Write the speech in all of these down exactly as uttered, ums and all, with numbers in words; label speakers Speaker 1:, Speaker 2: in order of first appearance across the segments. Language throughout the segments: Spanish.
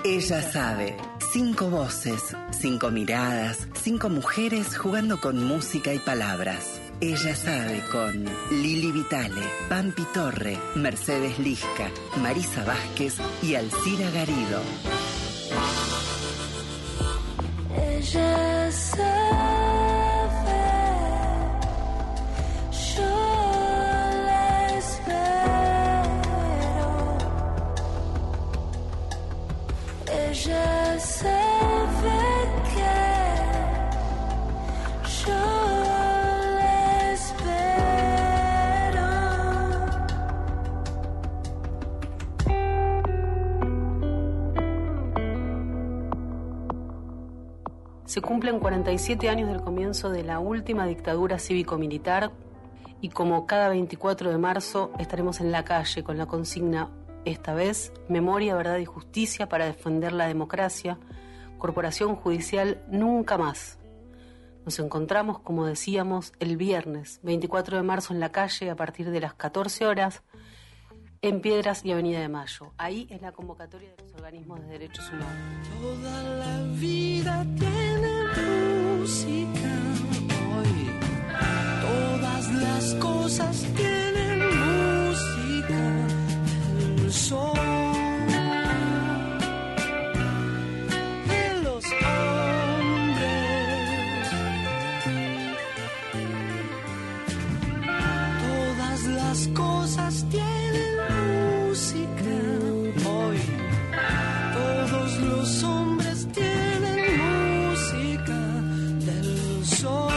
Speaker 1: Ella sabe. Cinco voces, cinco miradas, cinco mujeres jugando con música y palabras. Ella sabe con Lili Vitale, Pampi Torre, Mercedes Lisca, Marisa Vázquez y Alcira Garido.
Speaker 2: Ella sabe. Ella sabe que yo la espero.
Speaker 3: Se cumplen cuarenta y siete años del comienzo de la última dictadura cívico-militar y como cada veinticuatro de marzo estaremos en la calle con la consigna: esta vez, memoria, verdad y justicia para defender la democracia, corporación judicial nunca más. Nos encontramos, como decíamos, el viernes veinticuatro de marzo en la calle a partir de las catorce horas en Piedras y Avenida de Mayo. Ahí es la convocatoria de los organismos de derechos humanos.
Speaker 2: Toda la vida tiene música hoy. Todas las cosas tienen música. El sol de los hombres. Todas las cosas tienen música hoy. Todos los hombres tienen música del sol.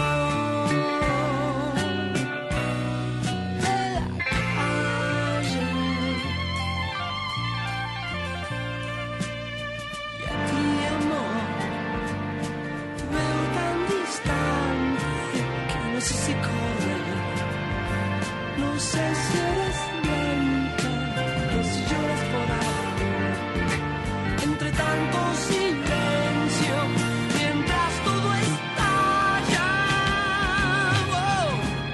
Speaker 2: No sé si eres lenta, no sé si lloras por ahí, entre tanto silencio, mientras todo estalla. Wow.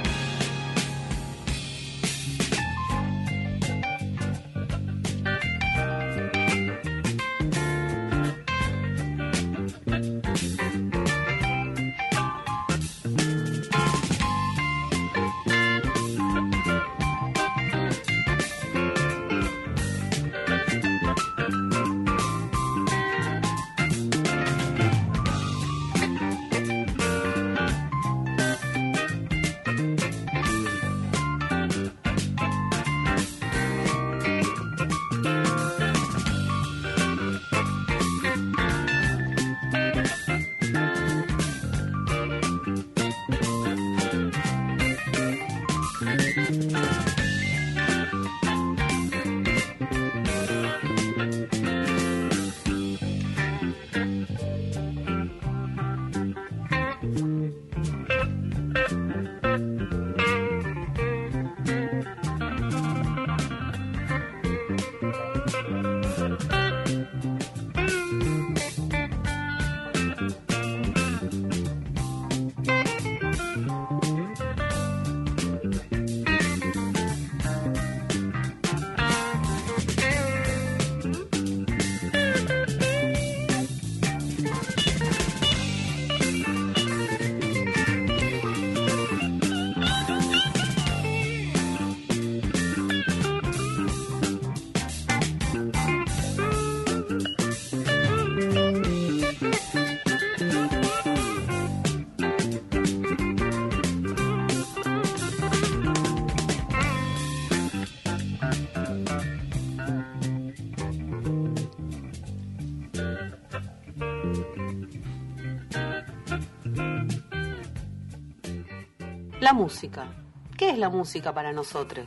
Speaker 3: La música. ¿Qué es la música para nosotros?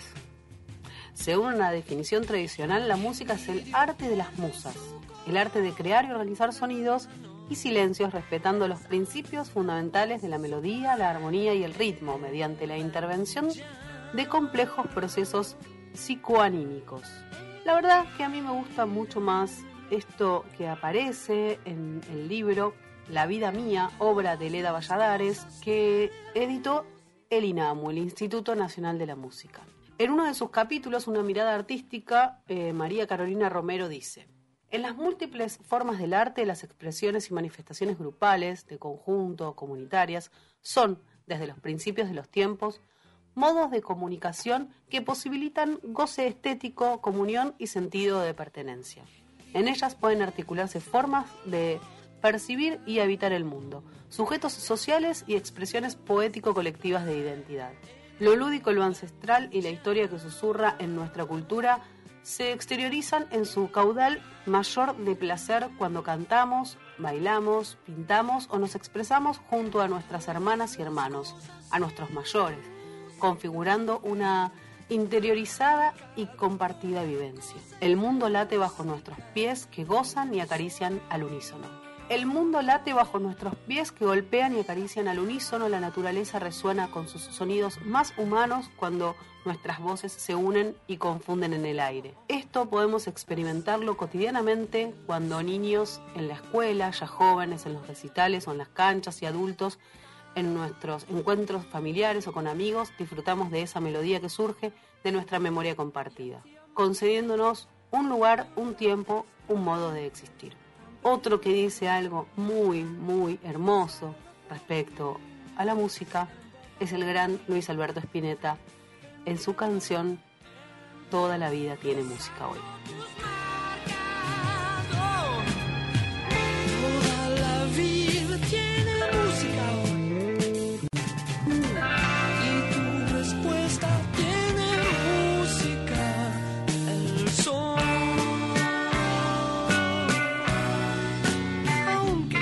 Speaker 3: Según una definición tradicional, la música es el arte de las musas, el arte de crear y organizar sonidos y silencios respetando los principios fundamentales de la melodía, la armonía y el ritmo mediante la intervención de complejos procesos psicoanímicos. La verdad que a mí me gusta mucho más esto que aparece en el libro La vida mía, obra de Leda Valladares, que editó el INAMU, el Instituto Nacional de la Música. En uno de sus capítulos, Una mirada artística, eh, María Carolina Romero dice: En las múltiples formas del arte, las expresiones y manifestaciones grupales, de conjunto, comunitarias, son, desde los principios de los tiempos, modos de comunicación que posibilitan goce estético, comunión y sentido de pertenencia. En ellas pueden articularse formas de percibir y habitar el mundo, sujetos sociales y expresiones poético-colectivas de identidad. Lo lúdico, lo ancestral y la historia que susurra en nuestra cultura se exteriorizan en su caudal mayor de placer cuando cantamos, bailamos, pintamos o nos expresamos junto a nuestras hermanas y hermanos, a nuestros mayores, configurando una interiorizada y compartida vivencia. El mundo late bajo nuestros pies que gozan y acarician al unísono. El mundo late bajo nuestros pies que golpean y acarician al unísono. La naturaleza resuena con sus sonidos más humanos cuando nuestras voces se unen y confunden en el aire. Esto podemos experimentarlo cotidianamente cuando niños en la escuela, ya jóvenes en los recitales o en las canchas y adultos en nuestros encuentros familiares o con amigos disfrutamos de esa melodía que surge de nuestra memoria compartida, concediéndonos un lugar, un tiempo, un modo de existir. Otro que dice algo muy, muy hermoso respecto a la música es el gran Luis Alberto Spinetta en su canción Toda la vida tiene música hoy.
Speaker 2: Toda la vida tiene música hoy. Y tu respuesta tiene música, el sol. Aunque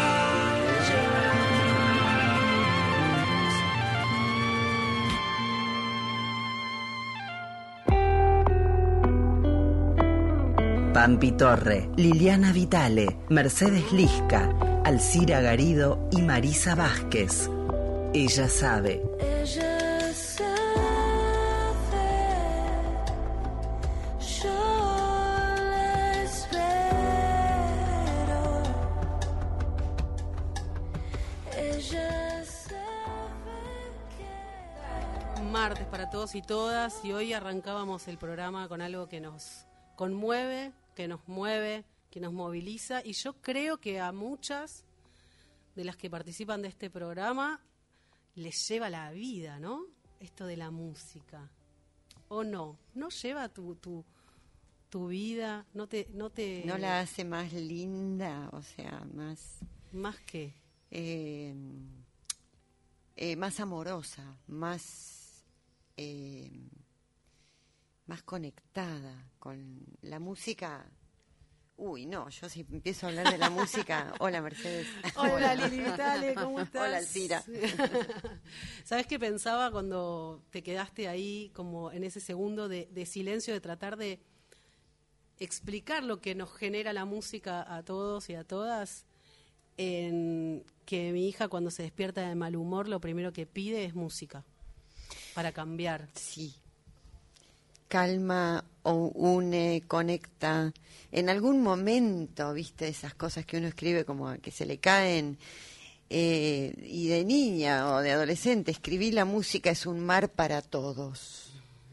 Speaker 1: Pampi Torre, Liliana Vitale, Mercedes Lisca, Alcira Garido y Marisa Vázquez. Ella sabe.
Speaker 2: ella sabe, yo la espero. Ella sabe que...
Speaker 3: Martes para todos y todas, y hoy arrancábamos el programa con algo que nos conmueve, que nos mueve, que nos moviliza, y yo creo que a muchas de las que participan de este programa les lleva la vida, ¿no? Esto de la música. ¿O no? ¿No lleva tu tu, tu vida? ¿No te, no te
Speaker 4: ¿No la hace más linda? O sea, más...
Speaker 3: ¿Más qué?
Speaker 4: Eh, eh, más amorosa, más... Eh, más conectada con la música. Uy, no, yo si empiezo a hablar de la música... Hola, Mercedes.
Speaker 3: Hola, Lili Vitale, ¿cómo estás?
Speaker 4: Hola, Alcira.
Speaker 3: ¿Sabes qué pensaba cuando te quedaste ahí como en ese segundo de, de silencio, de tratar de explicar lo que nos genera la música a todos y a todas? En que mi hija cuando se despierta de mal humor lo primero que pide es música para cambiar.
Speaker 4: Sí. Calma, o une, conecta. En algún momento, viste, esas cosas que uno escribe como que se le caen, eh, y de niña o de adolescente escribí la música es un mar para todos.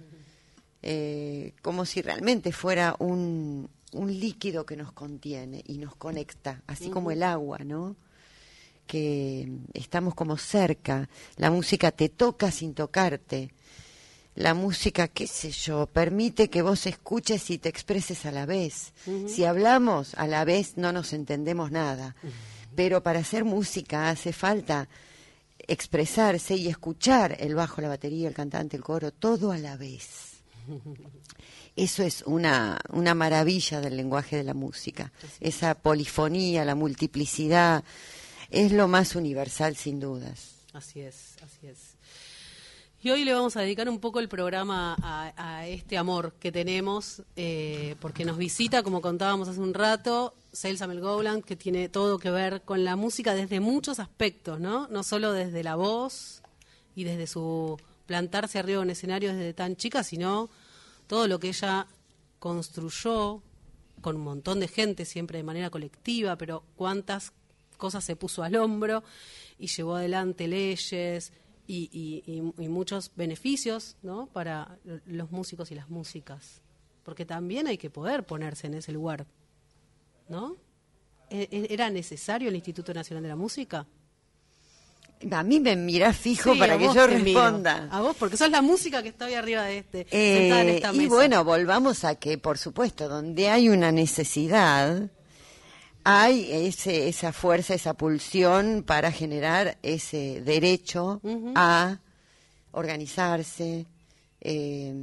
Speaker 4: Eh, como si realmente fuera un, un líquido que nos contiene y nos conecta, así como el agua, ¿no? Que estamos como cerca. La música te toca sin tocarte. La música, qué sé yo, permite que vos escuches y te expreses a la vez. Uh-huh. Si hablamos a la vez no nos entendemos nada. Uh-huh. Pero para hacer música hace falta expresarse y escuchar el bajo, la batería, el cantante, el coro, todo a la vez. Uh-huh. Eso es una, una maravilla del lenguaje de la música. Esa polifonía, la multiplicidad, es lo más universal sin dudas.
Speaker 3: Así es, así es. Y hoy le vamos a dedicar un poco el programa a, a este amor que tenemos, eh, porque nos visita, como contábamos hace un rato, Celsa Melgouland, que tiene todo que ver con la música desde muchos aspectos, ¿no? No solo desde la voz y desde su plantarse arriba en escenario desde tan chica, sino todo lo que ella construyó con un montón de gente, siempre de manera colectiva, pero cuántas cosas se puso al hombro y llevó adelante leyes y, y, y, y muchos beneficios, ¿no?, para los músicos y las músicas, porque también hay que poder ponerse en ese lugar ¿no? ¿E- e- ¿Era necesario el Instituto Nacional de la Música?
Speaker 4: A mí me mirás fijo
Speaker 3: Sí,
Speaker 4: para
Speaker 3: a
Speaker 4: que
Speaker 3: vos
Speaker 4: yo
Speaker 3: te miro.
Speaker 4: responda.
Speaker 3: A vos, porque sos la música que está ahí arriba de este,
Speaker 4: Eh,
Speaker 3: sentada en esta mesa.
Speaker 4: y bueno, volvamos a que, por supuesto, donde hay una necesidad, hay ese, esa fuerza, esa pulsión para generar ese derecho
Speaker 3: Ujú.
Speaker 4: a organizarse, eh,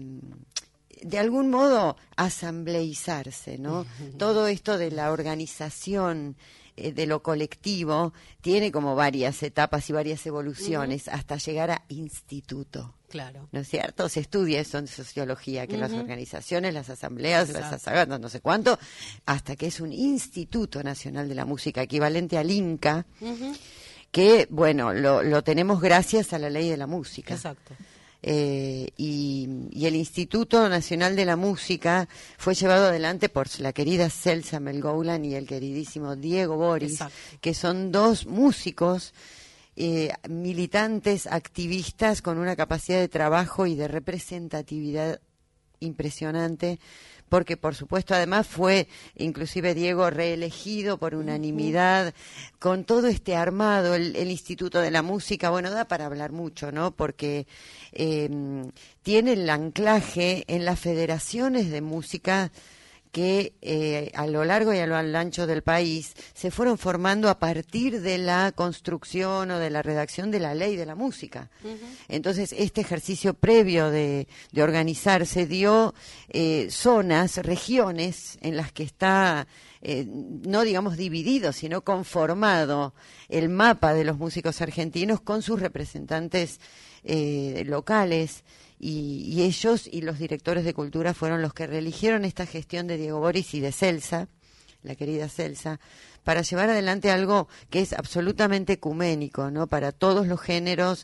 Speaker 4: de algún modo asambleizarse, ¿no? Todo esto de la organización, eh, de lo colectivo, tiene como varias etapas y varias evoluciones hasta llegar a instituto.
Speaker 3: Claro.
Speaker 4: ¿No es cierto? Se estudia eso en sociología, que las
Speaker 3: Ujú.
Speaker 4: organizaciones, las asambleas, las
Speaker 3: Exacto.
Speaker 4: asagas, no, no sé cuánto, hasta que es un Instituto Nacional de la Música, equivalente al INCA,
Speaker 3: Ujú.
Speaker 4: que, bueno, lo, lo tenemos gracias a la ley de la música.
Speaker 3: Exacto.
Speaker 4: Eh, y, y el Instituto Nacional de la Música fue llevado adelante por la querida Celsa Melgoulan y el queridísimo Diego Boris,
Speaker 3: Exacto.
Speaker 4: que son dos músicos eh, militantes, activistas con una capacidad de trabajo y de representatividad impresionante, porque por supuesto además fue inclusive Diego reelegido por unanimidad, con todo este armado, el, el Instituto de la Música, bueno, da para hablar mucho, ¿no? Porque eh, tiene el anclaje en las federaciones de música que eh, a lo largo y a lo ancho del país se fueron formando a partir de la construcción o de la redacción de la ley de la música. Uh-huh. Entonces, este ejercicio previo de, de organizarse dio eh, zonas, regiones en las que está, eh, no digamos dividido, sino conformado el mapa de los músicos argentinos con sus representantes eh, locales. Y, y ellos y los directores de cultura fueron los que reeligieron esta gestión de Diego Boris y de Celsa, la querida Celsa, para llevar adelante algo que es absolutamente ecuménico, ¿no? Para todos los géneros,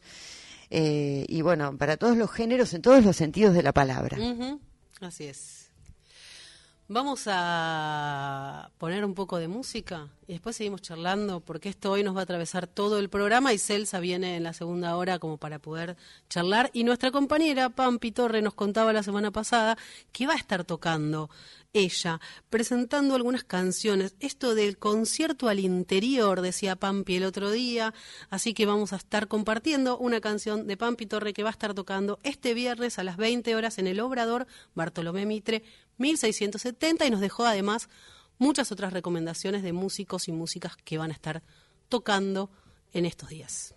Speaker 4: eh, y bueno, para todos los géneros en todos los sentidos de la palabra.
Speaker 3: Uh-huh. Así es. Vamos a poner un poco de música y después seguimos charlando, porque esto hoy nos va a atravesar todo el programa y Celsa viene en la segunda hora como para poder charlar. Y nuestra compañera Pampi Torre nos contaba la semana pasada que va a estar tocando ella, presentando algunas canciones. Esto del concierto al interior, decía Pampi el otro día, así que vamos a estar compartiendo una canción de Pampi Torre que va a estar tocando este viernes a las veinte horas en el Obrador Bartolomé Mitre mil seiscientos setenta, y nos dejó además muchas otras recomendaciones de músicos y músicas que van a estar tocando en estos días.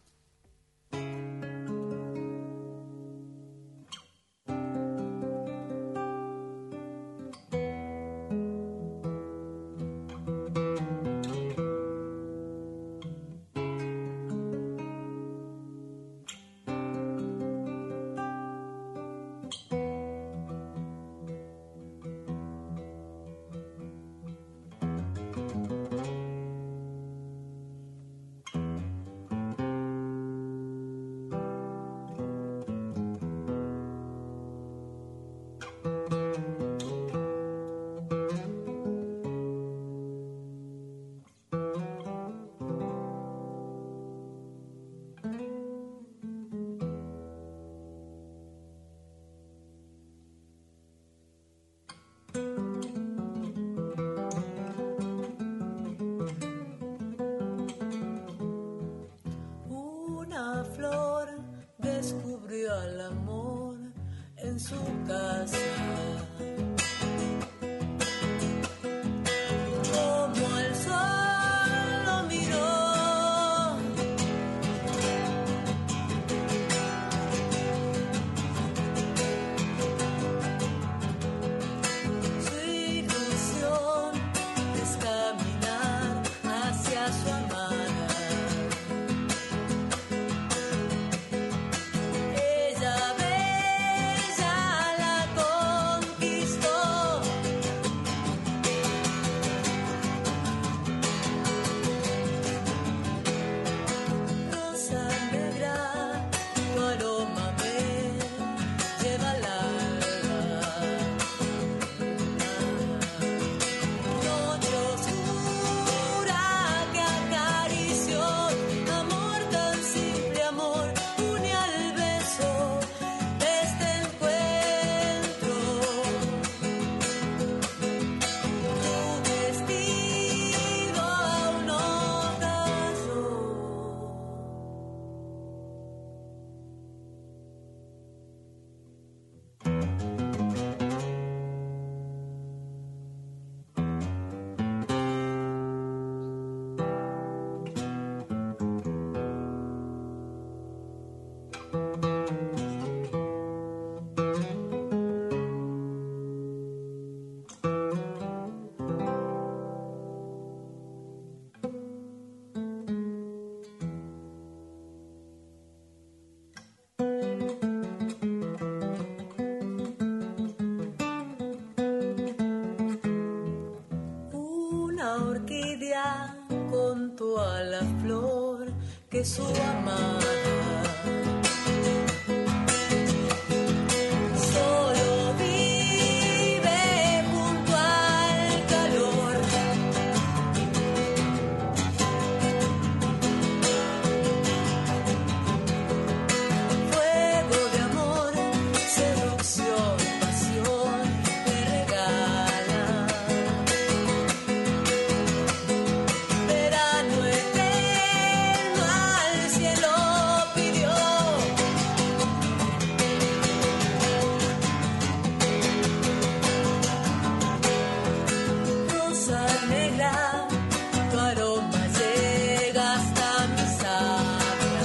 Speaker 5: que su amada. Solo vive junto al calor. Fuego de amor, seducción, pasión me regala. Verano eterno al cielo pidió. Rosa negra, tu aroma llega hasta mi sabia.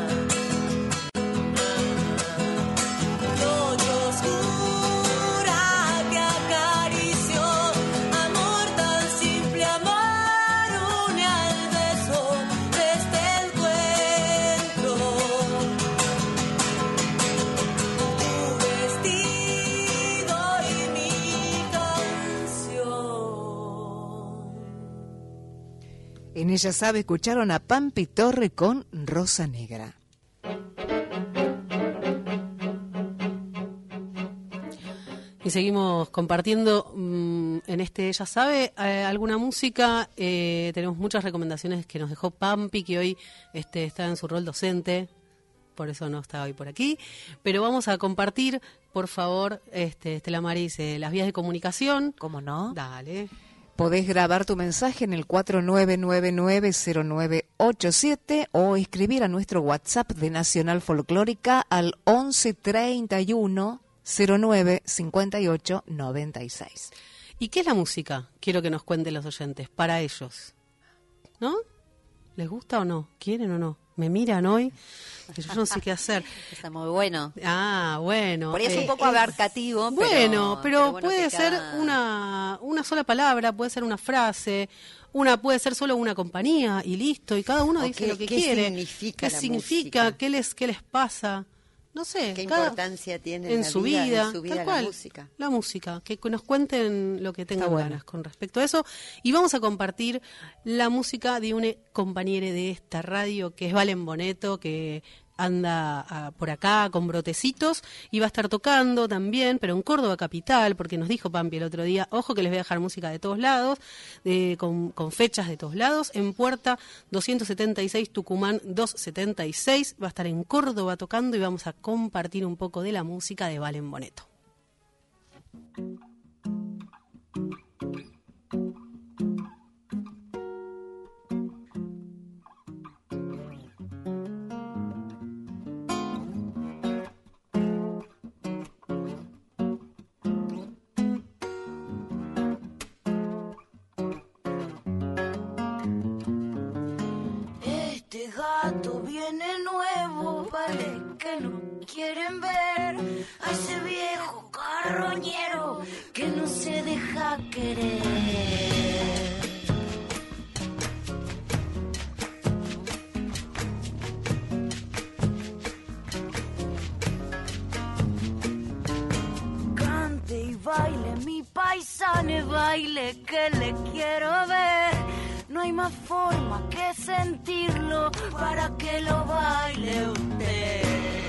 Speaker 5: Noche oscura que acarició, amor tan simple, amor une al beso de este encuentro. Tu vestido y mi canción.
Speaker 6: En Ella Sabe escucharon a Pampi Torre con Rosa Negra.
Speaker 3: Y seguimos compartiendo mm, en este Ella Sabe eh, alguna música. Eh, tenemos muchas recomendaciones que nos dejó Pampi, que hoy este, está en su rol docente, por eso no está hoy por aquí. Pero vamos a compartir, por favor, este, Estela Maris, eh, las vías de comunicación.
Speaker 6: ¿Cómo no?
Speaker 3: Dale.
Speaker 6: Podés grabar tu mensaje en el cuatro nueve nueve nueve cero nueve ocho siete o escribir a nuestro WhatsApp de Nacional Folclórica al once treinta y uno cero nueve cincuenta y ocho noventa y seis.
Speaker 3: ¿Y qué es la música? Quiero que nos cuenten los oyentes, para ellos. ¿No? ¿Les gusta o no? ¿Quieren o no? ¿Me miran hoy? Que yo no sé qué hacer.
Speaker 7: Está muy bueno.
Speaker 3: Ah, bueno.
Speaker 7: Por ahí es
Speaker 3: eh,
Speaker 7: un poco abarcativo, pero,
Speaker 3: Bueno, pero,
Speaker 7: pero bueno,
Speaker 3: puede
Speaker 7: que
Speaker 3: ser
Speaker 7: cada-
Speaker 3: una, una sola palabra, puede ser una frase, una puede ser solo una compañía y listo, y cada uno
Speaker 4: O
Speaker 3: dice
Speaker 4: qué-
Speaker 3: lo que
Speaker 4: qué
Speaker 3: quiere.
Speaker 4: significa
Speaker 3: ¿Qué
Speaker 4: la
Speaker 3: significa?
Speaker 4: música?
Speaker 3: ¿Qué les, qué les pasa? No sé.
Speaker 4: ¿Qué
Speaker 3: cada-
Speaker 4: importancia tiene en
Speaker 3: en
Speaker 4: la
Speaker 3: su
Speaker 4: vida,
Speaker 3: vida,
Speaker 4: en su vida
Speaker 3: tal
Speaker 4: la
Speaker 3: cual,
Speaker 4: música?
Speaker 3: La música, que nos cuenten lo que tengan
Speaker 6: Está bueno.
Speaker 3: ganas con respecto a eso. Y vamos a compartir la música de una compañera de esta radio, que es Valen Boneto, que anda ah, por acá con brotecitos y va a estar tocando también, pero en Córdoba capital, porque nos dijo Pampi el otro día, ojo que les voy a dejar música de todos lados, de, con, con fechas de todos lados, en Puerta doscientos setenta y seis, Tucumán doscientos setenta y seis, va a estar en Córdoba tocando y vamos a compartir un poco de la música de Valen Boneto.
Speaker 5: Este gato viene nuevo, vale que no quieren ver a ese viejo carroñero que no se deja querer. Cante y baile, mi paisane, baile que le quiero ver. No hay más forma que sentirlo para que lo baile usted.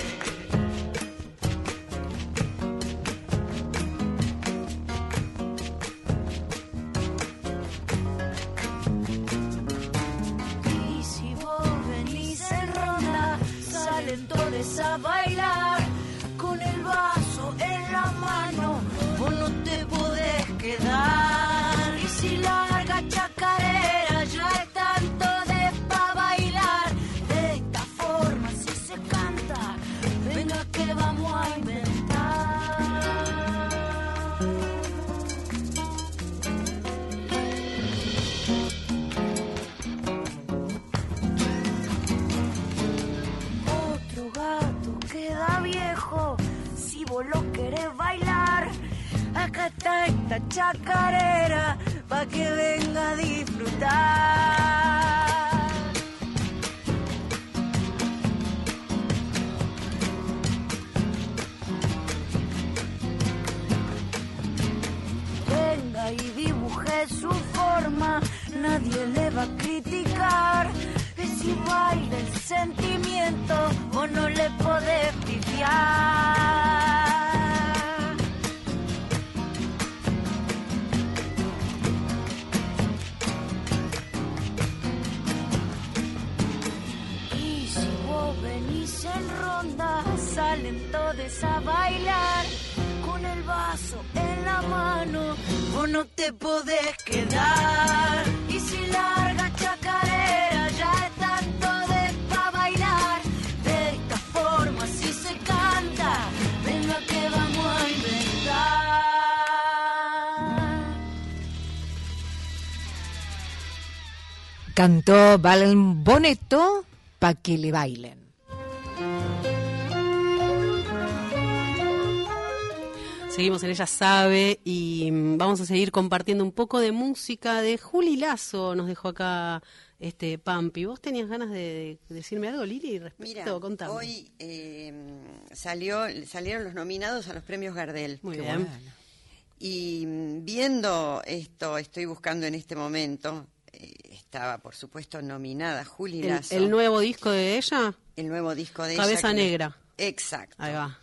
Speaker 5: Y si vos venís en ronda, salen todos a bailar. Con el vaso en la mano, vos no te podés quedar. Y si larga chacarera, ya están todos pa' bailar. De esta forma si se canta, venga que vamos a inventar. Otro gato queda viejo, si vos lo querés bailar. Acá está esta chacarera, pa' que venga a disfrutar. Venga y dibuje su forma, nadie le va a criticar. Es si baila el sentimiento, vos no le podés pifiar. Y si vos venís en ronda, salen todos a bailar con el vaso en la mano, vos no te podés quedar. Y si larga chacarera, ya están todos pa' bailar. De esta forma si se canta, venga que vamos a inventar.
Speaker 6: Cantó Valen Bonetto pa' que le bailen.
Speaker 3: Seguimos en Ella Sabe y mm, vamos a seguir compartiendo un poco de música de Juli Lazo. Nos dejó acá este Pampi. ¿Vos tenías ganas de, de decirme algo, Lili, respecto?
Speaker 4: Mira,
Speaker 3: Contame.
Speaker 4: hoy eh, salió, salieron los nominados a los premios Gardel.
Speaker 3: Muy
Speaker 6: Qué
Speaker 3: bien.
Speaker 6: bueno.
Speaker 4: Y mm, viendo esto, estoy buscando en este momento, eh, estaba por supuesto nominada Juli
Speaker 3: El,
Speaker 4: Lazo.
Speaker 3: el nuevo disco de ella,
Speaker 4: el nuevo disco de ella.
Speaker 3: Cabeza
Speaker 4: que-
Speaker 3: Negra.
Speaker 4: Exacto.
Speaker 3: Ahí va.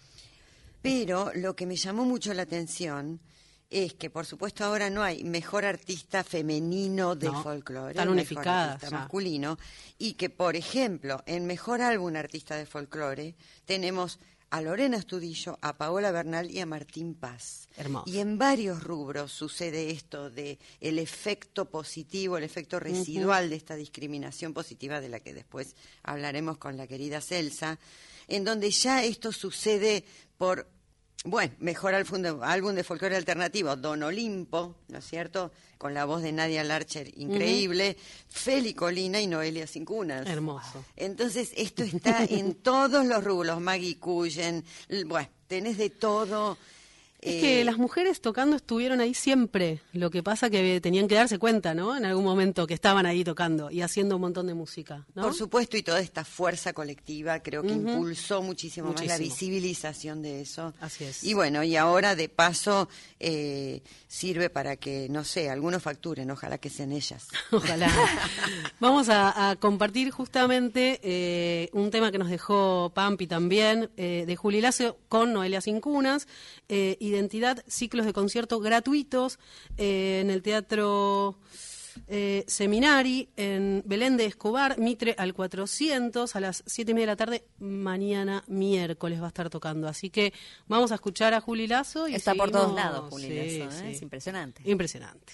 Speaker 4: Pero lo que me llamó mucho la atención es que, por supuesto, ahora no hay mejor artista femenino de
Speaker 3: No,
Speaker 4: folclore,
Speaker 3: están
Speaker 4: mejor
Speaker 3: unificadas
Speaker 4: artista
Speaker 3: ya.
Speaker 4: masculino, y que, por ejemplo, en mejor álbum artista de folclore tenemos a Lorena Astudillo, a Paola Bernal y a Martín Paz.
Speaker 3: Hermoso.
Speaker 4: Y en varios rubros sucede esto de el efecto positivo, el efecto residual de esta discriminación positiva de la que después hablaremos con la querida Celsa, en donde ya esto sucede por, bueno, mejor álbum de, álbum de folclore alternativo, Don Olimpo, ¿no es cierto?, con la voz de Nadia Larcher, increíble, Feli Colina y Noelia Cincunas.
Speaker 3: Hermoso.
Speaker 4: Entonces, esto está en todos los rubros, Maggie Cullen, l- bueno, tenés de todo.
Speaker 3: Es
Speaker 4: eh,
Speaker 3: que las mujeres tocando estuvieron ahí siempre. Lo que pasa que tenían que darse cuenta, ¿no? En algún momento que estaban ahí tocando y haciendo un montón de música, ¿no?
Speaker 4: Por supuesto, y toda esta fuerza colectiva creo que
Speaker 3: Ujú.
Speaker 4: impulsó muchísimo, más la
Speaker 3: Muchísimo.
Speaker 4: visibilización de eso.
Speaker 3: Así es.
Speaker 4: Y bueno, y ahora de paso eh, sirve para que, no sé, algunos facturen, ojalá que sean ellas.
Speaker 3: Ojalá. Vamos a, a compartir justamente eh, un tema que nos dejó Pampi también, eh, de Juli Lazo con Noelia Cincunas, eh, Identidad, ciclos de concierto gratuitos eh, en el Teatro eh, Seminari, en Belén de Escobar, Mitre al cuatrocientos, a las siete y media de la tarde, mañana miércoles va a estar tocando. Así que vamos a escuchar a Juli Lazo. Y
Speaker 7: Está por
Speaker 3: seguimos-
Speaker 7: todos lados, Juli
Speaker 3: Sí,
Speaker 7: Lazo, ¿eh?
Speaker 3: sí.
Speaker 7: Es impresionante.
Speaker 3: Impresionante.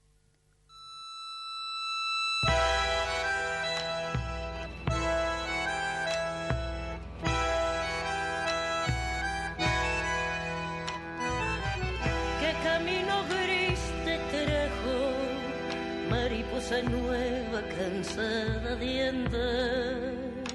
Speaker 8: ¿Qué camino gris te trajo, mariposa nueva cansada de andar?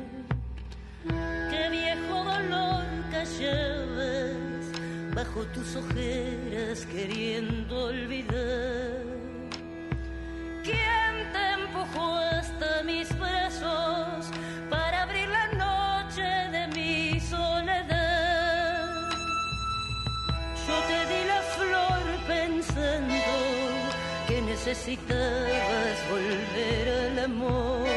Speaker 8: ¿Qué viejo dolor callabas bajo tus ojeras queriendo olvidar? ¿Quién te empujó hasta mis brazos para abrir la noche de mi soledad? Yo te di la flor pensando que necesitabas volver al amor.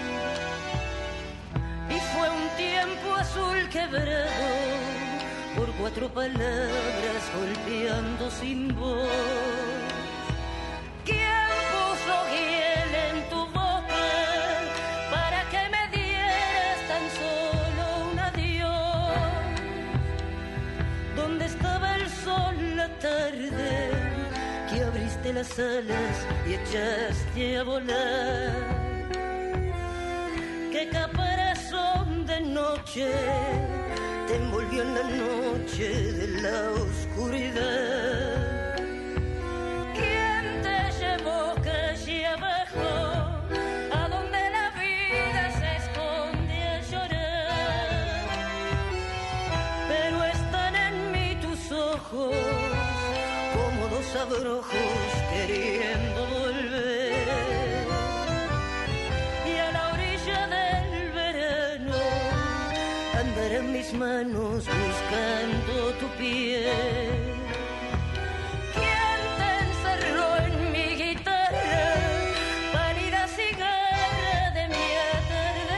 Speaker 8: Y fue un tiempo azul quebrado por cuatro palabras golpeando sin voz. ¿Quién puso hiel en tu boca para que me dieras tan solo un adiós? ¿Dónde estaba el sol la tarde que abriste las alas y echaste a volar? ¿Qué caparazón de noche te envolvió en la noche de la oscuridad? ¿Quién te llevó calle abajo a donde la vida se esconde a llorar? Pero están en mí tus ojos como dos abrojos queriendo volver. Y a la orilla del verano andarán mis manos buscando tu piel. ¿Quién te encerró en mi guitarra, pálida cigarra de mi atardecer?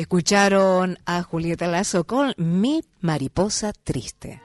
Speaker 6: Escucharon a Julieta Lazo con Mi Mariposa Triste.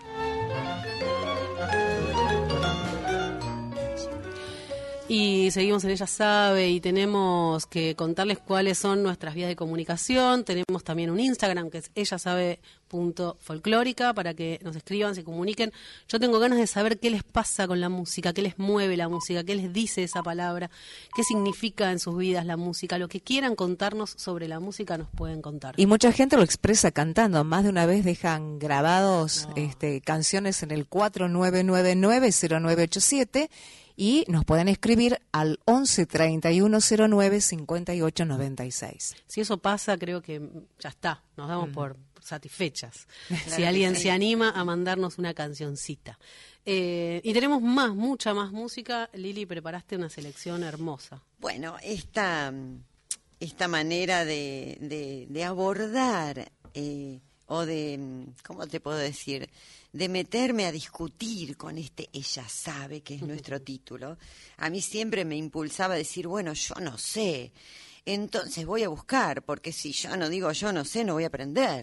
Speaker 3: Y seguimos en Ella Sabe y tenemos que contarles cuáles son nuestras vías de comunicación. Tenemos también un Instagram que es ellasabe punto folclórica para que nos escriban, se comuniquen. Yo tengo ganas de saber qué les pasa con la música, qué les mueve la música, qué les dice esa palabra, qué significa en sus vidas la música. Lo que quieran contarnos sobre la música nos pueden contar.
Speaker 6: Y mucha gente lo expresa cantando. Más de una vez dejan grabados
Speaker 3: No.
Speaker 6: este, canciones en el cuatro nueve nueve nueve cero nueve ocho siete. Y nos pueden escribir al once treinta y uno cero nueve cincuenta y ocho noventa y seis.
Speaker 3: Si eso pasa, creo que ya está, nos damos uh-huh. por satisfechas.
Speaker 4: Claro
Speaker 3: si alguien
Speaker 4: sí.
Speaker 3: se anima a mandarnos una cancioncita. Eh, y tenemos más, mucha más música. Lili, preparaste una selección hermosa.
Speaker 4: Bueno, esta, esta manera de, de, de abordar eh, o de, ¿cómo te puedo decir?, de meterme a discutir con este Ella Sabe, que es nuestro título, a mí siempre me impulsaba a decir, bueno, yo no sé, entonces voy a buscar, porque si yo no digo yo no sé, no voy a aprender.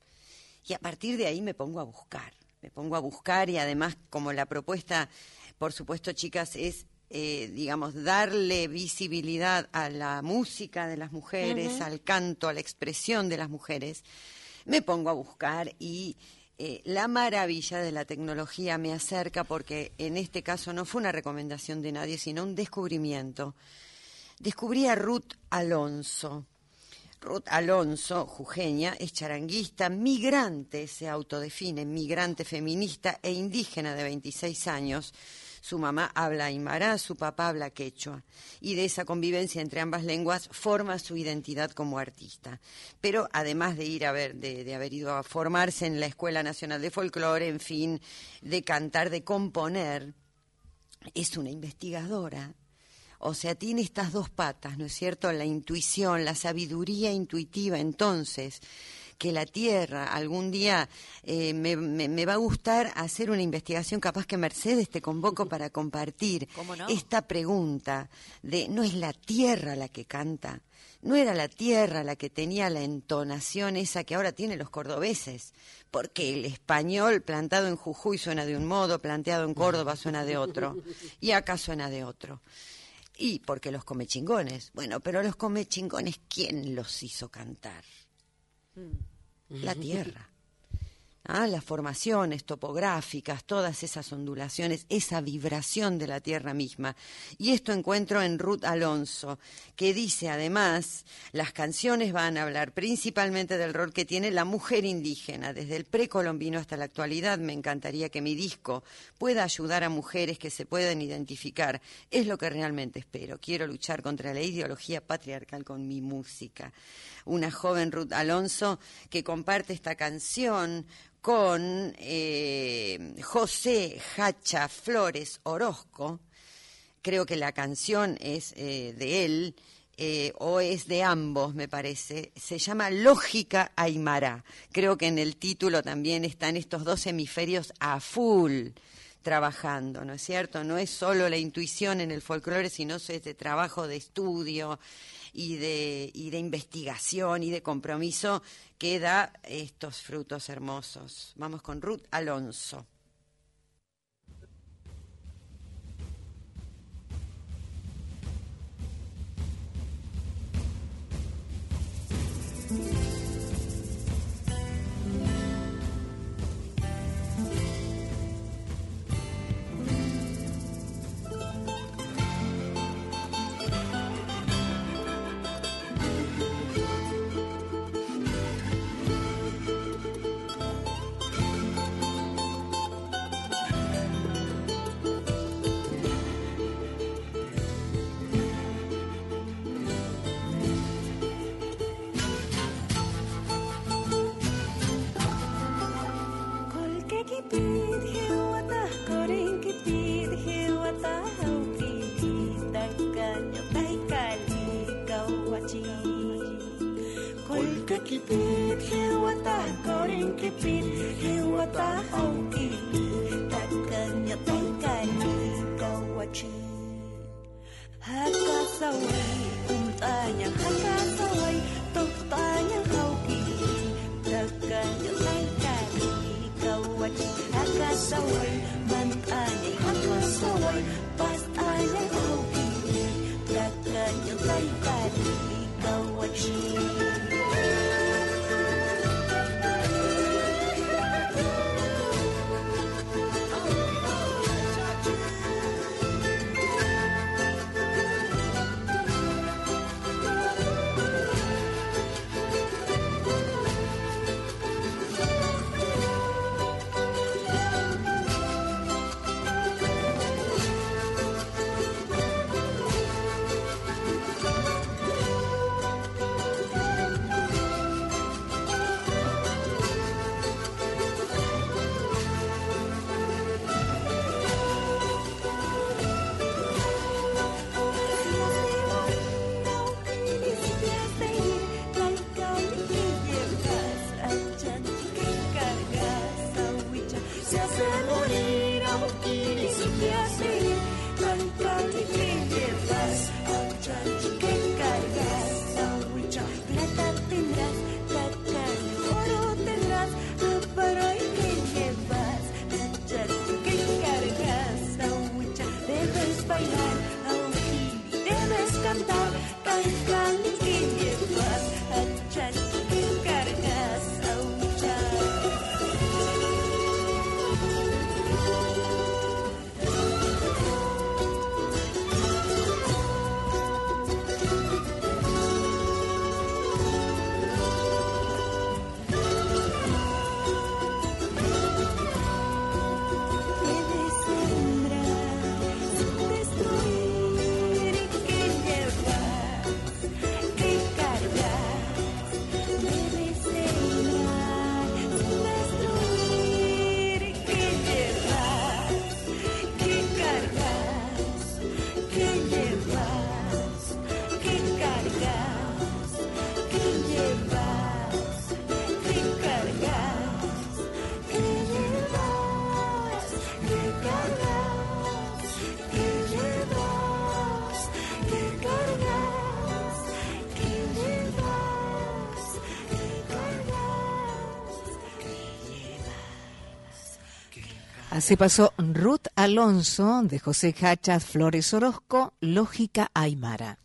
Speaker 4: Y a partir de ahí me pongo a buscar, me pongo a buscar y además como la propuesta, por supuesto, chicas, es, eh, digamos, darle visibilidad a la música de las mujeres, uh-huh. al canto, a la expresión de las mujeres, me pongo a buscar y... Eh, la maravilla de la tecnología me acerca porque en este caso no fue una recomendación de nadie, sino un descubrimiento. Descubrí a Ruth Alonso. Ruth Alonso, jujeña, es charanguista, migrante, se autodefine, migrante feminista e indígena de veintiséis años. Su mamá habla aymara, su papá habla quechua. Y de esa convivencia entre ambas lenguas forma su identidad como artista. Pero además de ir a ver, de, de haber ido a formarse en la Escuela Nacional de Folclore, en fin, de cantar, de componer, es una investigadora. O sea, tiene estas dos patas, ¿no es cierto? La intuición, la sabiduría intuitiva. Entonces, que la Tierra algún día eh, me, me, me va a gustar hacer una investigación, capaz que Mercedes te convoco para compartir
Speaker 7: ¿Cómo no?
Speaker 4: esta pregunta de ¿no es la Tierra la que canta? ¿No era la Tierra la que tenía la entonación esa que ahora tienen los cordobeses? Porque el español plantado en Jujuy suena de un modo, planteado en Córdoba suena de otro, y acá suena de otro. Y porque los comechingones, bueno, pero los comechingones, ¿quién los hizo cantar? La tierra. Ah, las formaciones topográficas, todas esas ondulaciones, esa vibración de la tierra misma. Y esto encuentro en Ruth Alonso, que dice además, las canciones van a hablar principalmente del rol que tiene la mujer indígena. Desde el precolombino hasta la actualidad me encantaría que mi disco pueda ayudar a mujeres que se puedan identificar. Es lo que realmente espero. Quiero luchar contra la ideología patriarcal con mi música. Una joven Ruth Alonso que comparte esta canción con eh, José Hacha Flores Orozco. Creo que la canción es eh, de él, eh, o es de ambos, me parece. Se llama Lógica Aymara. Creo que en el título también están estos dos hemisferios a full trabajando, ¿no es cierto? No es solo la intuición en el folclore, sino es de trabajo de estudio y de, y de investigación y de compromiso que da estos frutos hermosos. Vamos con Ruth Alonso.
Speaker 5: Kipit hiwata koring kipit hiwata hauki takanya taikani kawachi haka sawai umtanya haka sawai tohtanya hauki cantar, cantar, que llevas a echar, que cargas a huchar. Debes sembrar sin destruir, que llevas, que cargas. Debes sembrar sin destruir, que llevas, que cargas. Que llevas, que cargas. Que llevas, que cargas. Que llevas, que cargas. Que llevas, que cargas. Que llevas, que cargas.
Speaker 6: Así pasó Ruth Alonso, de José Hachas Flores Orozco, Lógica Aymara.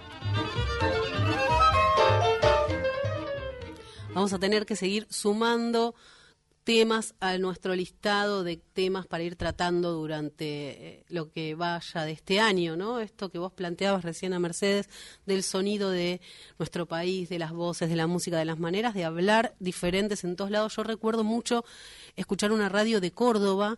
Speaker 3: Vamos a tener que seguir sumando temas a nuestro listado de temas para ir tratando durante eh, lo que vaya de este año, ¿no? Esto que vos planteabas recién a Mercedes, del sonido de nuestro país, de las voces, de la música, de las maneras de hablar diferentes en todos lados. Yo recuerdo mucho escuchar una radio de Córdoba,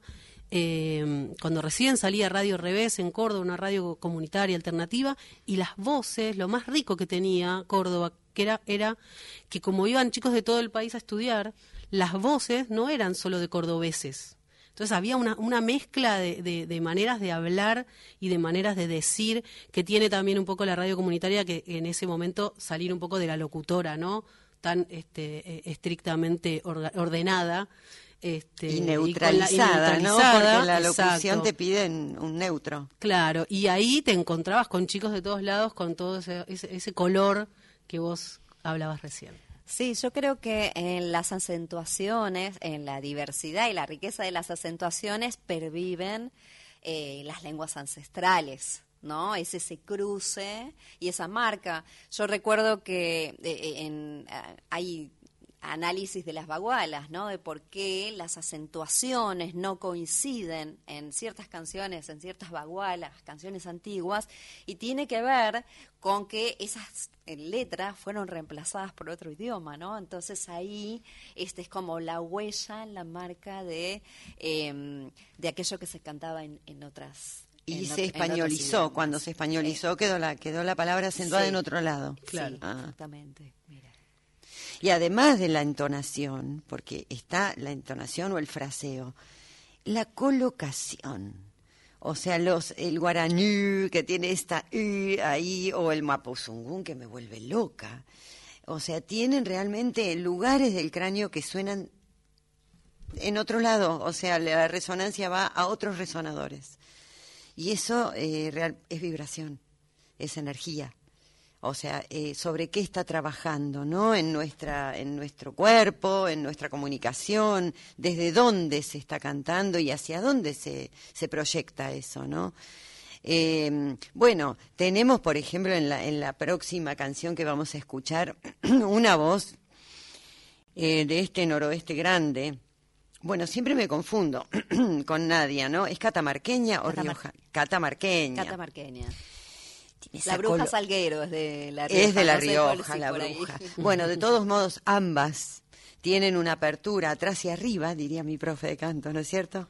Speaker 3: eh, cuando recién salía Radio Revés en Córdoba, una radio comunitaria alternativa, y las voces, lo más rico que tenía Córdoba, que era, era que como iban chicos de todo el país a estudiar, las voces no eran solo de cordobeses. Entonces había una, una mezcla de, de, de maneras de hablar y de maneras de decir, que tiene también un poco la radio comunitaria, que en ese momento salir un poco de la locutora, ¿no? Tan este, eh, estrictamente orga- ordenada. Este,
Speaker 4: Y
Speaker 3: con la-
Speaker 4: neutralizada,
Speaker 3: y
Speaker 4: ¿no?
Speaker 3: neutralizada,
Speaker 4: Porque la locución
Speaker 3: exacto.
Speaker 4: te pide un un neutro.
Speaker 3: Claro, y ahí te encontrabas con chicos de todos lados, con todo ese, ese, ese color que vos hablabas recién.
Speaker 7: Sí, yo creo que en las acentuaciones, en la diversidad y la riqueza de las acentuaciones perviven eh, las lenguas ancestrales, ¿no? Es ese cruce y esa marca. Yo recuerdo que eh, en, eh, hay análisis de las bagualas, ¿no? De por qué las acentuaciones no coinciden en ciertas canciones, en ciertas bagualas, canciones antiguas, y tiene que ver con que esas eh, letras fueron reemplazadas por otro idioma, ¿no? Entonces ahí este es como la huella, la marca de, eh, de aquello que se cantaba en, en otras.
Speaker 4: Y
Speaker 7: en
Speaker 4: se
Speaker 7: ot- en otros
Speaker 4: españolizó,
Speaker 7: idiomas.
Speaker 4: cuando se españolizó
Speaker 7: Eh,
Speaker 4: quedó la quedó la palabra acentuada
Speaker 7: sí.
Speaker 4: en otro lado.
Speaker 7: Claro,
Speaker 4: Ah.
Speaker 7: exactamente. Mira.
Speaker 4: Y además de la entonación, porque está la entonación o el fraseo, la colocación. O sea, los el guaraní que tiene esta U ahí, o el mapuzungún que me vuelve loca. O sea, tienen realmente lugares del cráneo que suenan en otro lado. O sea, la resonancia va a otros resonadores. Y eso eh, real, es vibración, es energía. O sea, eh, sobre qué está trabajando, ¿no? En nuestra, en nuestro cuerpo, en nuestra comunicación, desde dónde se está cantando y hacia dónde se, se proyecta eso, ¿no? Eh, bueno, tenemos, por ejemplo, en la, en la próxima canción que vamos a escuchar, una voz eh, de este noroeste grande. Bueno, siempre me confundo con Nadia, ¿no? ¿Es catamarqueña o
Speaker 7: Catamar-
Speaker 4: rioja? Catamarqueña.
Speaker 7: Catamarqueña.
Speaker 4: Tiene
Speaker 7: La
Speaker 4: esa
Speaker 7: bruja
Speaker 4: colo-
Speaker 7: Salguero es de La Rioja.
Speaker 4: Es de La
Speaker 7: no sé cuál
Speaker 4: Rioja,
Speaker 7: sí
Speaker 4: la
Speaker 7: por ahí.
Speaker 4: bruja. Bueno, de todos modos, ambas tienen una apertura atrás y arriba, diría mi profe de canto, ¿no es cierto?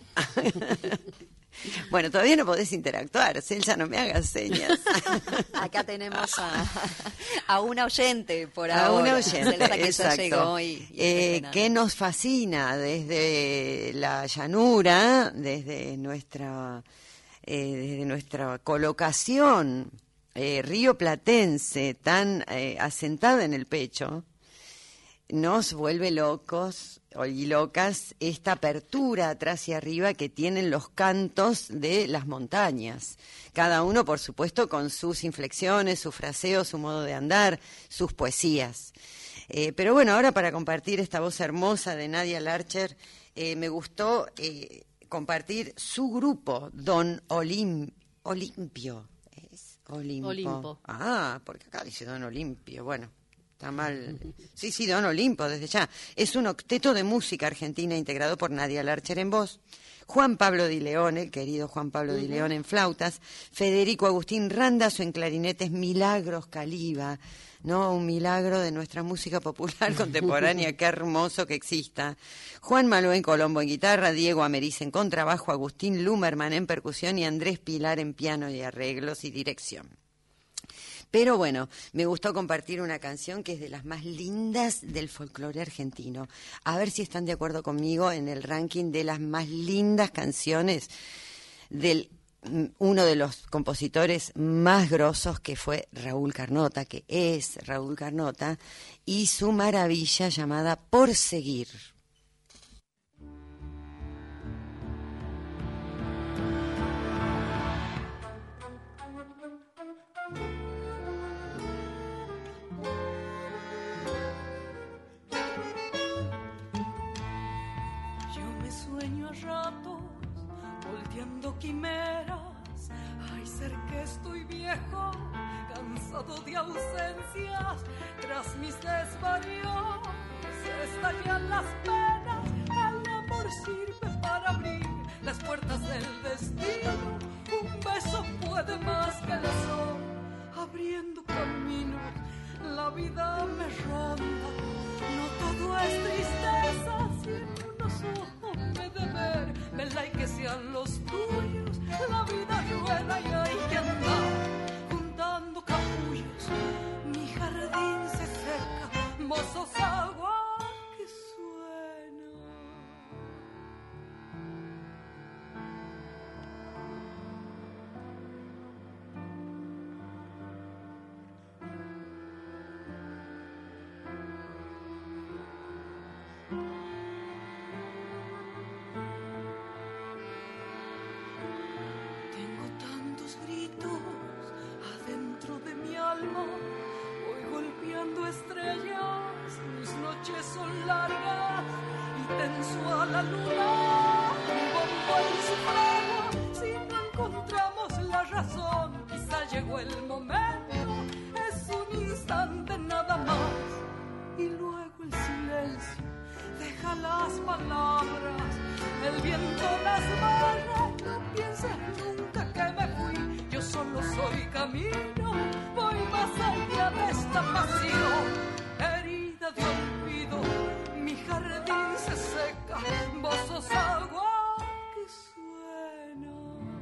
Speaker 4: Bueno, todavía no podés interactuar, Celsa, no me hagas señas.
Speaker 7: Acá tenemos a, a una oyente por
Speaker 4: A
Speaker 7: ahora.
Speaker 4: una oyente,
Speaker 7: Celsa, que ya
Speaker 4: exacto.
Speaker 7: llegó y- y está
Speaker 4: Eh,
Speaker 7: esperando.
Speaker 4: que nos fascina desde la llanura, desde nuestra, eh, desde nuestra colocación eh, rioplatense tan eh, asentada en el pecho, nos vuelve locos y locas esta apertura atrás y arriba que tienen los cantos de las montañas. Cada uno, por supuesto, con sus inflexiones, su fraseo, su modo de andar, sus poesías. Eh, pero bueno, ahora para compartir esta voz hermosa de Nadia Larcher, eh, me gustó eh, compartir su grupo, Don Olim- Olimpio. ¿Es Olimpo.
Speaker 3: Olimpo.
Speaker 4: Ah, porque acá dice Don Olimpio. Bueno, está mal. Sí, sí, Don Olimpo, desde ya. Es un octeto de música argentina integrado por Nadia Larcher en voz, Juan Pablo Di Leone, el querido Juan Pablo uh-huh. Di Leone en flautas, Federico Agustín Randazzo en clarinetes, Milagros Caliba, ¿no? Un milagro de nuestra música popular contemporánea, qué hermoso que exista. Juan Manuel Colombo en guitarra, Diego Ameriz en contrabajo, Agustín Lumerman en percusión y Andrés Pilar en piano y arreglos y dirección. Pero bueno, me gustó compartir una canción que es de las más lindas del folclore argentino. A ver si están de acuerdo conmigo en el ranking de las más lindas canciones del uno de los compositores más grosos, que fue Raúl Carnota, que es Raúl Carnota, y su maravilla llamada Por Seguir.
Speaker 9: Volteando quimeras, ay, ser que estoy viejo, cansado de ausencias, tras mis desvaríos se estallan las penas, el amor sirve para abrir las puertas del destino, un beso puede más que el sol, abriendo caminos, la vida me ronda, no todo es tristeza, si en unos ojos me de ver, vela y que sean los tuyos, la vida rueda y hay que andar juntando capullos, mi jardín se seca, mozos agua que suena. Voy golpeando estrellas, mis noches son largas y tenso a la luna, un bombo en su fuego, si no encontramos la razón, quizá llegó el momento, es un instante nada más, y luego el silencio deja las palabras, el viento las barra, no pienses nunca que me fui, yo solo soy camino, voy más allá de esta pasión, herida de olvido, mi jardín se seca, vos sos agua que suena.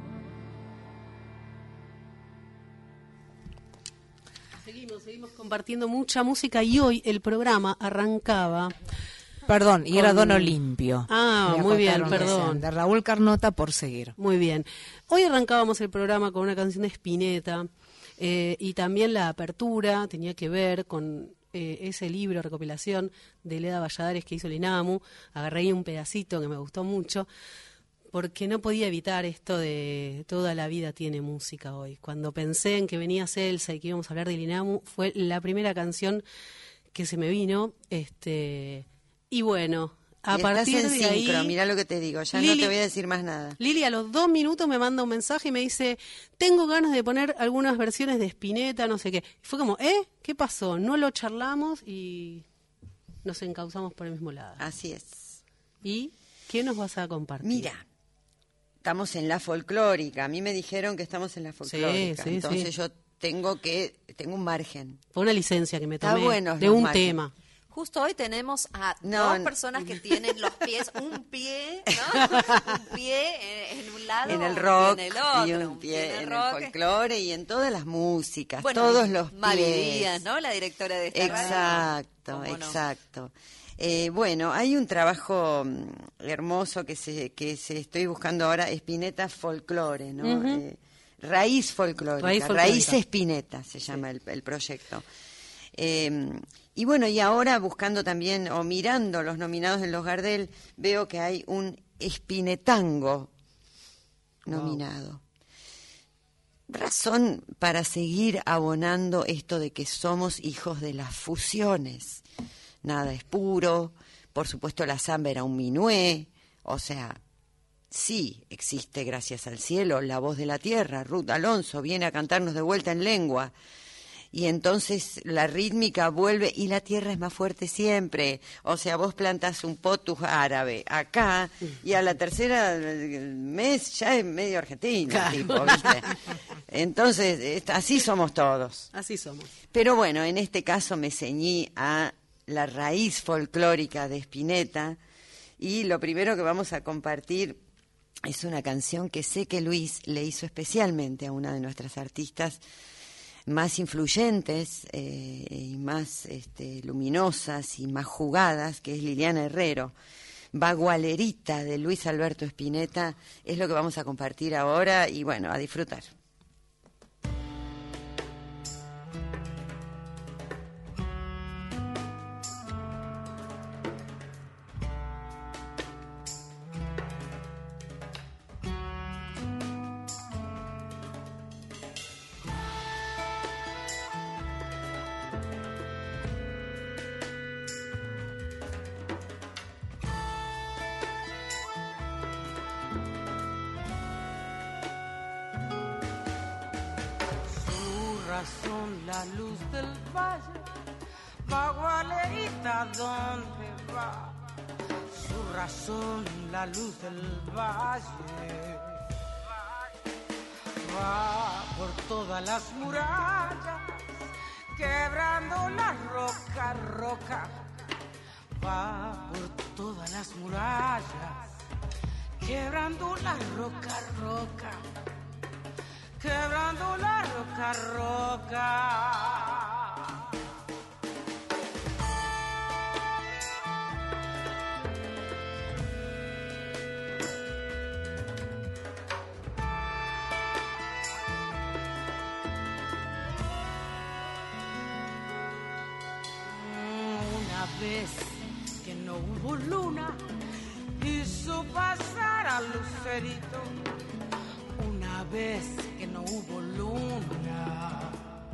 Speaker 3: Seguimos, seguimos compartiendo mucha música y hoy el programa arrancaba...
Speaker 6: Perdón, y
Speaker 3: con...
Speaker 6: era Don Olimpio.
Speaker 3: Ah, muy bien, perdón.
Speaker 6: De Raúl Carnota, Por Seguir.
Speaker 3: Muy bien. Hoy arrancábamos el programa con una canción de Spinetta eh, y también la apertura tenía que ver con eh, ese libro, recopilación de Leda Valladares que hizo el INAMU. Agarré ahí un pedacito que me gustó mucho porque no podía evitar esto de toda la vida tiene música hoy. Cuando pensé en que venía Celsa y que íbamos a hablar del INAMU, fue la primera canción que se me vino, este... Y bueno, a
Speaker 4: y
Speaker 3: partir
Speaker 4: estás en
Speaker 3: de
Speaker 4: sincro,
Speaker 3: ahí...
Speaker 4: mirá lo que te digo, ya
Speaker 3: Lili,
Speaker 4: no te voy a decir más nada.
Speaker 3: Lili a los dos minutos me manda un mensaje y me dice, tengo ganas de poner algunas versiones de Spinetta, no sé qué. Y fue como, ¿eh? ¿Qué pasó? No lo charlamos y nos encauzamos por el mismo lado.
Speaker 4: Así es.
Speaker 3: ¿Y qué nos vas a compartir?
Speaker 4: Mira, estamos en la folclórica. A mí me dijeron que estamos en la folclórica.
Speaker 3: Sí, sí,
Speaker 4: entonces
Speaker 3: sí.
Speaker 4: yo tengo que, tengo un margen.
Speaker 3: Fue una licencia que me
Speaker 4: Está
Speaker 3: tomé
Speaker 4: bueno
Speaker 3: de
Speaker 4: los
Speaker 3: un
Speaker 4: márgenes.
Speaker 3: tema.
Speaker 7: Justo hoy tenemos a
Speaker 4: No,
Speaker 7: dos
Speaker 4: no.
Speaker 7: personas que tienen los pies, un pie, ¿no? Un pie en, en un lado
Speaker 4: En el rock
Speaker 7: y en el otro.
Speaker 4: y un pie en el
Speaker 7: rock.
Speaker 4: folclore y en todas las músicas,
Speaker 7: Bueno,
Speaker 4: todos los
Speaker 7: Mavi
Speaker 4: pies.
Speaker 7: Díaz, ¿no? La directora de esta radio.
Speaker 4: Exacto,
Speaker 7: ¿Cómo no?
Speaker 4: exacto. Eh, bueno, hay un trabajo mm, hermoso que se que se estoy buscando ahora, Spinetta Folklore, ¿no?
Speaker 3: Ujú.
Speaker 4: Eh, Raíz folclórica,
Speaker 3: Raíz folclórica.
Speaker 4: Raíz Spinetta se llama el, el proyecto. Eh, y bueno, y ahora buscando también, o mirando los nominados en los Gardel, veo que hay un Spinetango nominado. Razón para seguir abonando esto de que somos hijos de las fusiones. Nada es puro, por supuesto la samba era un minué, o sea, Sí, existe, gracias al cielo, la voz de la tierra. Ruth Alonso viene a cantarnos de vuelta en lengua. Y entonces la rítmica vuelve y la tierra es más fuerte siempre. O sea, vos plantas un potus árabe acá y a la tercera mes ya es medio argentino, claro. Tipo, ¿viste? Entonces, así somos todos.
Speaker 3: Así somos.
Speaker 4: Pero bueno, en este caso me ceñí a la raíz folclórica de Spinetta y lo primero que vamos a compartir es una canción que sé que Luis le hizo especialmente a una de nuestras artistas más influyentes eh, y más este, luminosas y más jugadas, que es Liliana Herrero. Bagualerita de Luis Alberto Spinetta es lo que vamos a compartir ahora y bueno, a disfrutar.
Speaker 10: La luz del valle, Bagualerita, ¿dónde va? Su razón, la luz del valle, va por todas las murallas, quebrando la roca, roca, va por todas las murallas, quebrando la roca, roca. Quebrando la roca, roca. Una vez que no hubo luna, hizo pasar al lucerito. Una vez que no hubo luna,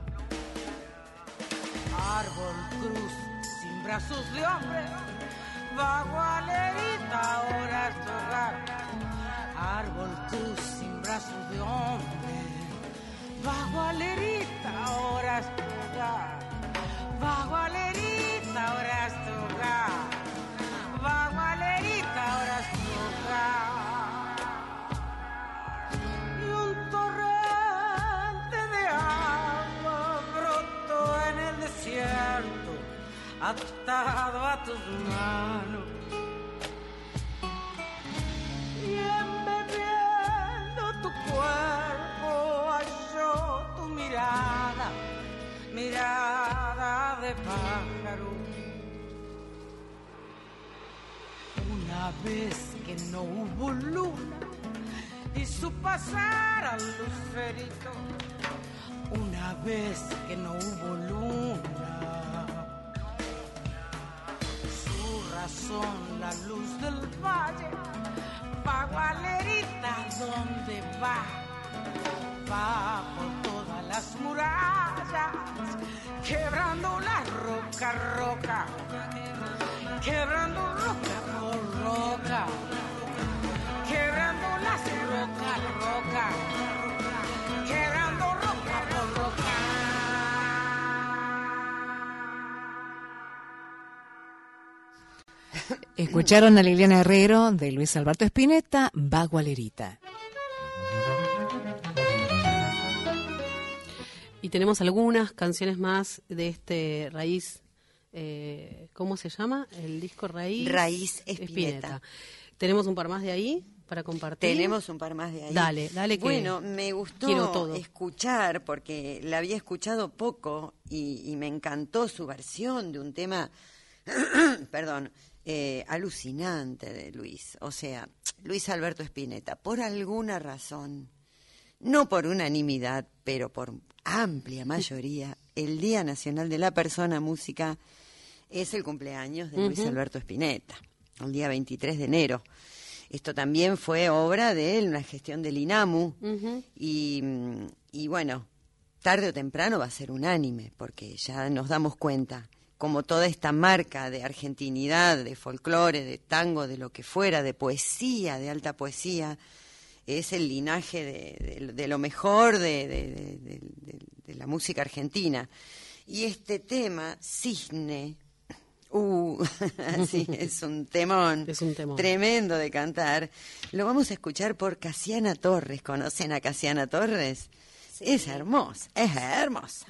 Speaker 10: árbol, cruz, sin brazos de hombre, Bagualerita, ahora es tu hogar. Árbol, cruz, sin brazos de hombre, Bagualerita, ahora es tu hogar. Bagualerita, ahora es tu hogar. Bagualerita, ahora es tu hogar. Atado a tus manos y embebiendo tu cuerpo halló tu mirada, mirada de pájaro. Una vez que no hubo luna, hizo pasar al lucerito. Una vez que no hubo luna, son la luz del valle, Bagualerita, ¿dónde va? Va por todas las murallas, quebrando la roca, roca, quebrando roca por roca, quebrando las rocas, roca, quebrando roca por roca.
Speaker 6: Escucharon a Liliana Herrero de Luis Alberto Spinetta, Bagualerita.
Speaker 3: Y tenemos algunas canciones más de este Raíz, eh, ¿cómo se llama? El disco Raíz.
Speaker 4: Raíz Spinetta.
Speaker 3: Tenemos un par más de ahí para compartir.
Speaker 4: Tenemos un par más de ahí.
Speaker 3: Dale, dale. Que
Speaker 4: bueno, me gustó escuchar, porque la había escuchado poco y, y me encantó su versión de un tema, perdón, Eh, alucinante de Luis, o sea, Luis Alberto Spinetta, por alguna razón, no por unanimidad, pero por amplia mayoría, el Día Nacional de la Persona Música es el cumpleaños de uh-huh. Luis Alberto Spinetta, el día veintitrés de enero. Esto también fue obra de él, una gestión del INAMU, uh-huh. y, y bueno, tarde o temprano va a ser unánime, porque ya nos damos cuenta como toda esta marca de argentinidad, de folclore, de tango, de lo que fuera, de poesía, de alta poesía, es el linaje de, de, de lo mejor de, de, de, de, de, de la música argentina. Y este tema, Cisne, uh, sí, es un temón,
Speaker 3: es un temón
Speaker 4: tremendo de cantar. Lo vamos a escuchar por Casiana Torres. ¿Conocen a Casiana Torres? Sí. Es hermosa, es hermosa.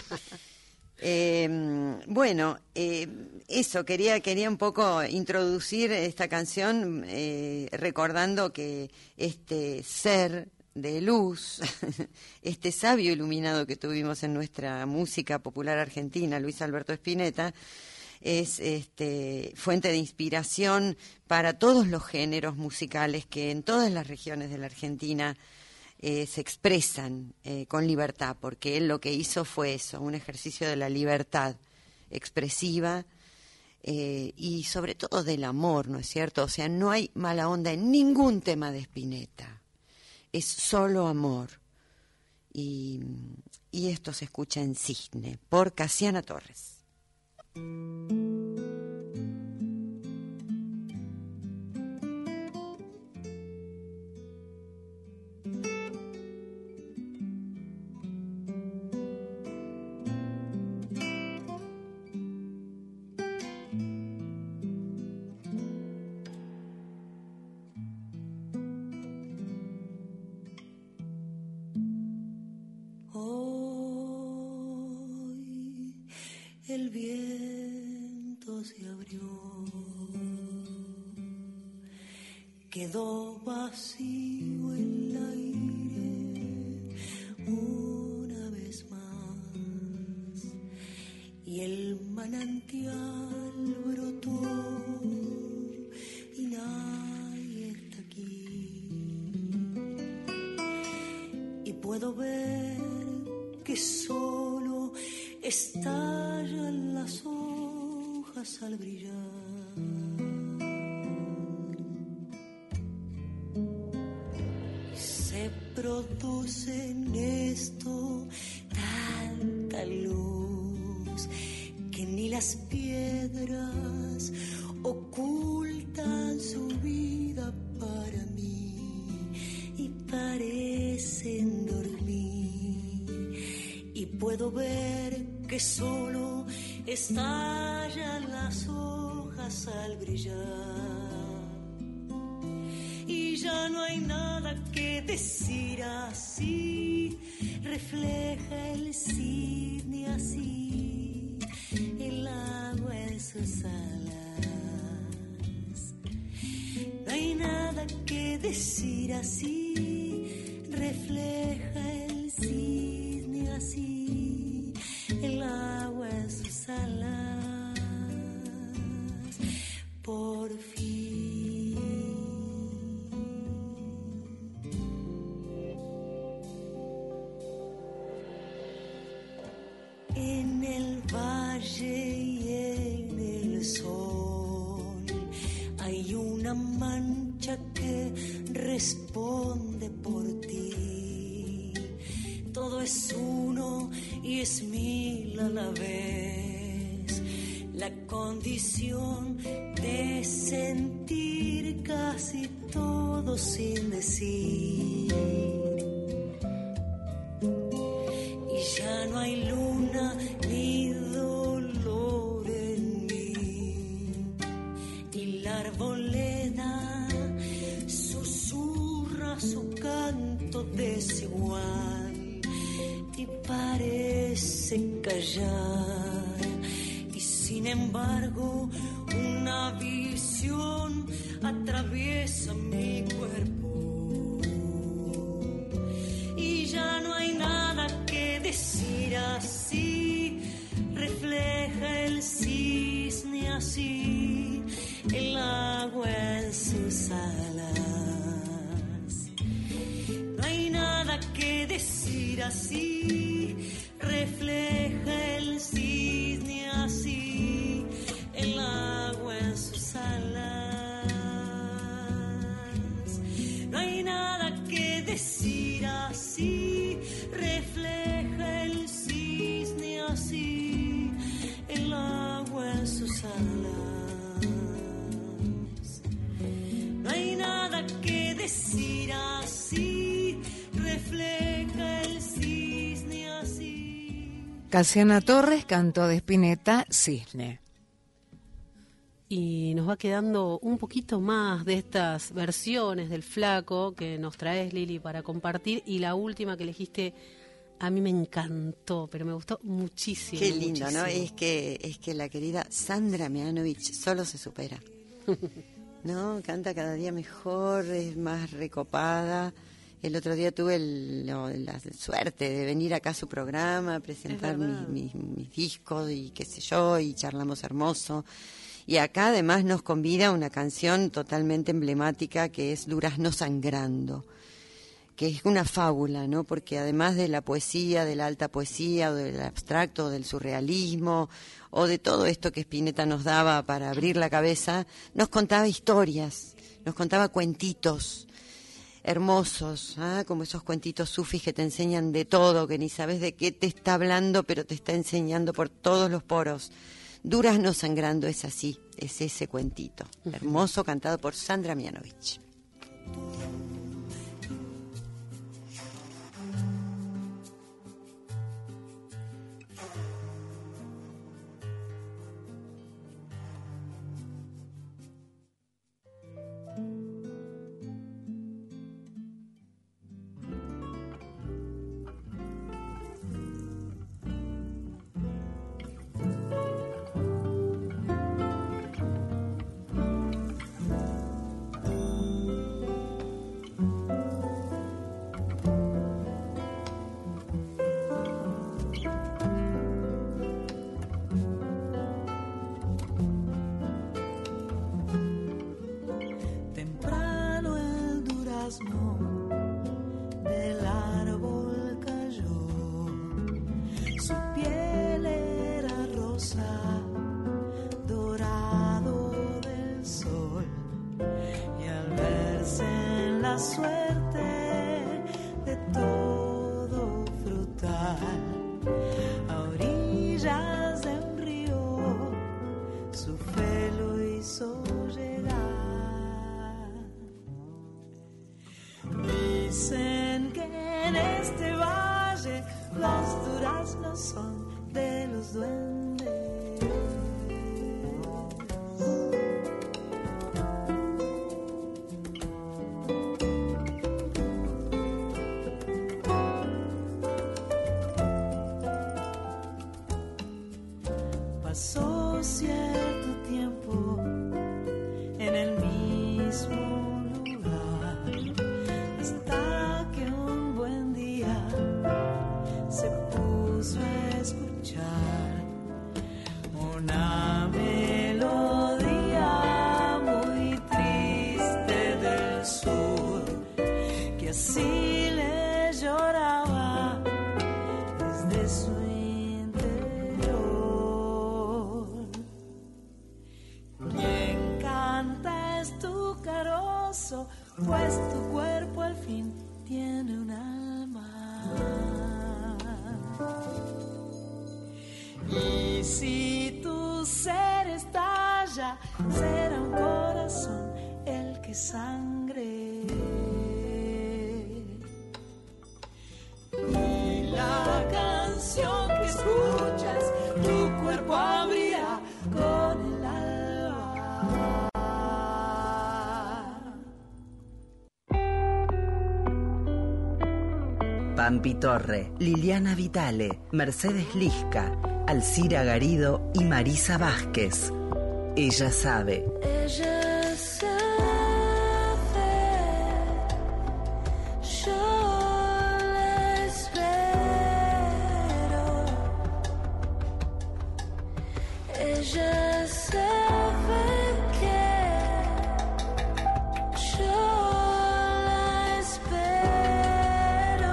Speaker 4: Eh, bueno, eh, eso, quería quería un poco introducir esta canción eh, recordando que este ser de luz, este sabio iluminado que tuvimos en nuestra música popular argentina, Luis Alberto Spinetta, es este, fuente de inspiración para todos los géneros musicales que en todas las regiones de la Argentina Eh, se expresan eh, con libertad, porque él lo que hizo fue eso, un ejercicio de la libertad expresiva eh, y sobre todo del amor, ¿no es cierto? O sea, no hay mala onda en ningún tema de Spinetta, es solo amor. Y, y esto se escucha en Cisne, por Casiana Torres.
Speaker 5: El viento se abrió, quedó vacío el aire una vez más y el manantial brotó y nadie está aquí y puedo ver que solo estallan las hojas al brillar. Se produce en esto tanta luz que ni las piedras ocultan su vida para mí y parecen dormir. Y puedo ver que solo estallan las hojas al brillar y ya no hay nada que decir así, refleja el cisne así, el agua en sus alas. No hay nada que decir así, refleja el cisne así, el agua en sus alas, por fin. En el valle y en el sol hay una mancha que responde por ti. Todo es uno y es mil a la vez. La condición de sentir casi todo sin decir. Y ya no hay luna ni dolor en mí. Y la arboleda susurra su canto desigual y parece callar, y sin embargo una visión atraviesa mi cuerpo y ya no hay nada que decir así, refleja el cisne así, el agua en sus alas. No hay nada que decir así, refleja el cisne así, el agua en sus alas. No hay nada que decir así, refleja el cisne así, el agua.
Speaker 6: Casiana Torres cantó de Spinetta Cisne.
Speaker 3: Y nos va quedando un poquito más de estas versiones del Flaco que nos traes, Lili, para compartir. Y la última que elegiste, a mí me encantó, pero me gustó muchísimo.
Speaker 4: Qué lindo,
Speaker 3: muchísimo.
Speaker 4: ¿no? Es que, es que la querida Sandra Mianovich solo se supera. No, canta cada día mejor, es más recopada. El otro día tuve el, no, la suerte de venir acá a su programa, presentar mis, mis, mis discos y qué sé yo, y charlamos hermoso. Y acá además nos convida una canción totalmente emblemática que es Durazno Sangrando, que es una fábula, ¿no? Porque además de la poesía, de la alta poesía, o del abstracto, del surrealismo, o de todo esto que Spinetta nos daba para abrir la cabeza, nos contaba historias, nos contaba cuentitos hermosos, ¿ah? Como esos cuentitos sufis que te enseñan de todo, que ni sabes de qué te está hablando, pero te está enseñando por todos los poros. Durazno Sangrando es así, es ese cuentito, hermoso, cantado por Sandra Mianovich.
Speaker 5: Del árbol cayó, su piel era rosa, dorado del sol, y al verse en la suerte de todo frutal, a orillas de un río, su fe lo hizo llegar. Dicen que en este valle los duraznos son de los duendes. Pasó cierto tiempo en el mismo lugar, hasta que un buen día se puso a escuchar una melodía muy triste del sur, que así le lloraba desde su interior. Quien canta es tu carozo, pues tu cuerpo al fin tiene un alma. Y si tu ser estalla, será un corazón el que sangre. Y la canción que escuchas, tu cuerpo abrirá con el alba.
Speaker 1: Pampi Torre, Liliana Vitale, Mercedes Lisca, Alcira Garido y Marisa Vázquez. Ella sabe.
Speaker 2: Ella sabe, yo la espero. Ella sabe que yo la espero.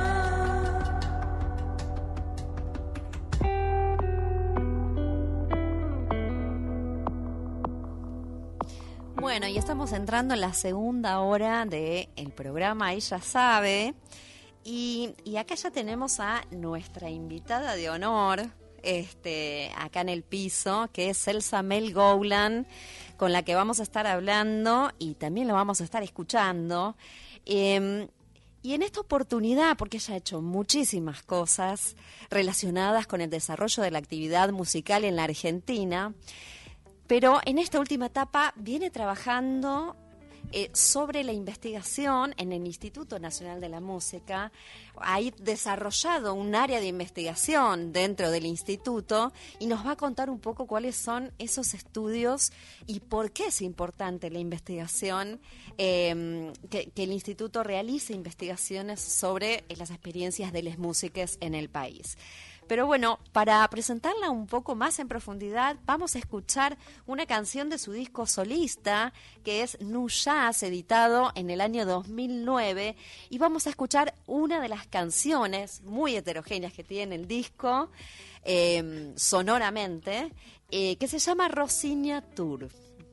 Speaker 7: Bueno, y estamos entrando en la segunda hora del programa Ella Sabe. Y, y acá ya tenemos a nuestra invitada de honor, este, acá en el piso, que es Elsa Mel Gowland, con la que vamos a estar hablando y también lo vamos a estar escuchando. Eh, Y en esta oportunidad, porque ella ha hecho muchísimas cosas relacionadas con el desarrollo de la actividad musical en la Argentina, pero en esta última etapa viene trabajando eh, sobre la investigación en el Instituto Nacional de la Música. Ha desarrollado un área de investigación dentro del instituto y nos va a contar un poco cuáles son esos estudios y por qué es importante la investigación, eh, que, que el instituto realice investigaciones sobre eh, las experiencias de las músicas en el país. Pero bueno, para presentarla un poco más en profundidad, vamos a escuchar una canción de su disco solista, que es Nu Jazz, editado en el año dos mil nueve, y vamos a escuchar una de las canciones muy heterogéneas que tiene el disco, eh, sonoramente, eh, que se llama Rosinha Tour.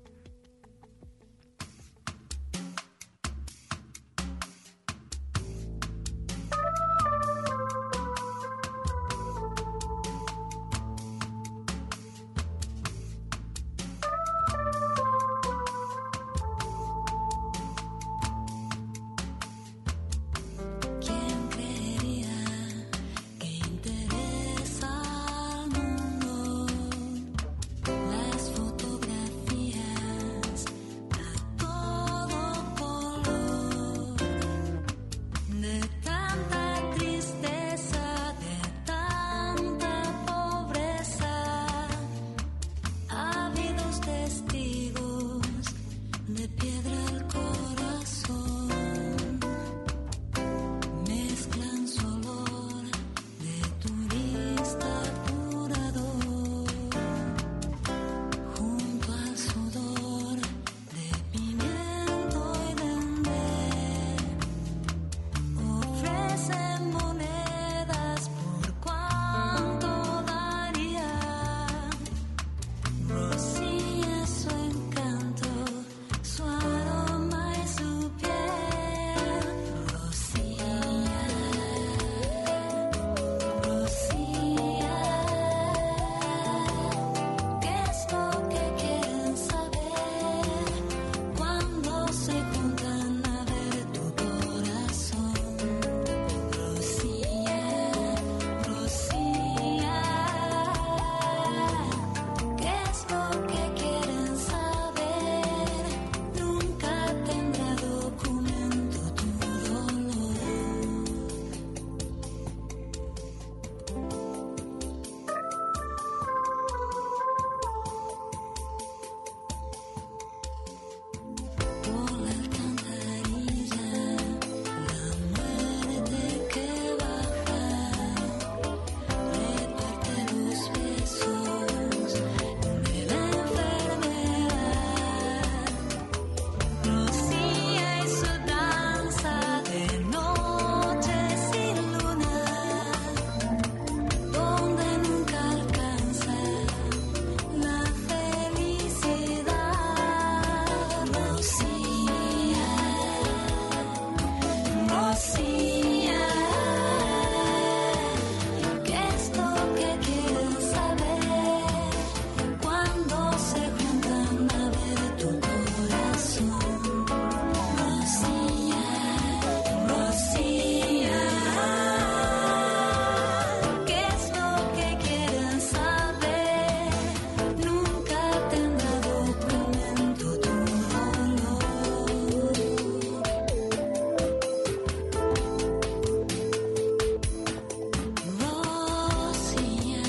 Speaker 2: ¿Quién creería que interesa al mundo las fotografías a todo color? De tanta tristeza, de tanta pobreza, ávidos testigos de piedra al corazón. Mezclan su olor de turista apurador junto al sudor de pimiento y dendé. Ofrecen monedas por cuánto daría. Rocía su encanto, su aroma y su piel. Rocía, Rocía, ¿qué es lo que quieren saber cuando se juntan a ver tu corazón? Rocía, Rocía, ¿qué es lo que quieren saber? Nunca tendrá documento tu dolor. Por la alcantarilla, la muerte que baja, reparte los besos de la enfermedad. Rocía y su danza de noche sin luna, donde nunca alcanza la felicidad. Rocía, Rocía, ¿qué es lo que quieren saber cuando se juntan a ver tu corazón? Rocía, Rocía, ¿qué es lo que quieren saber? Nunca tendrá documento tu dolor. Rocía,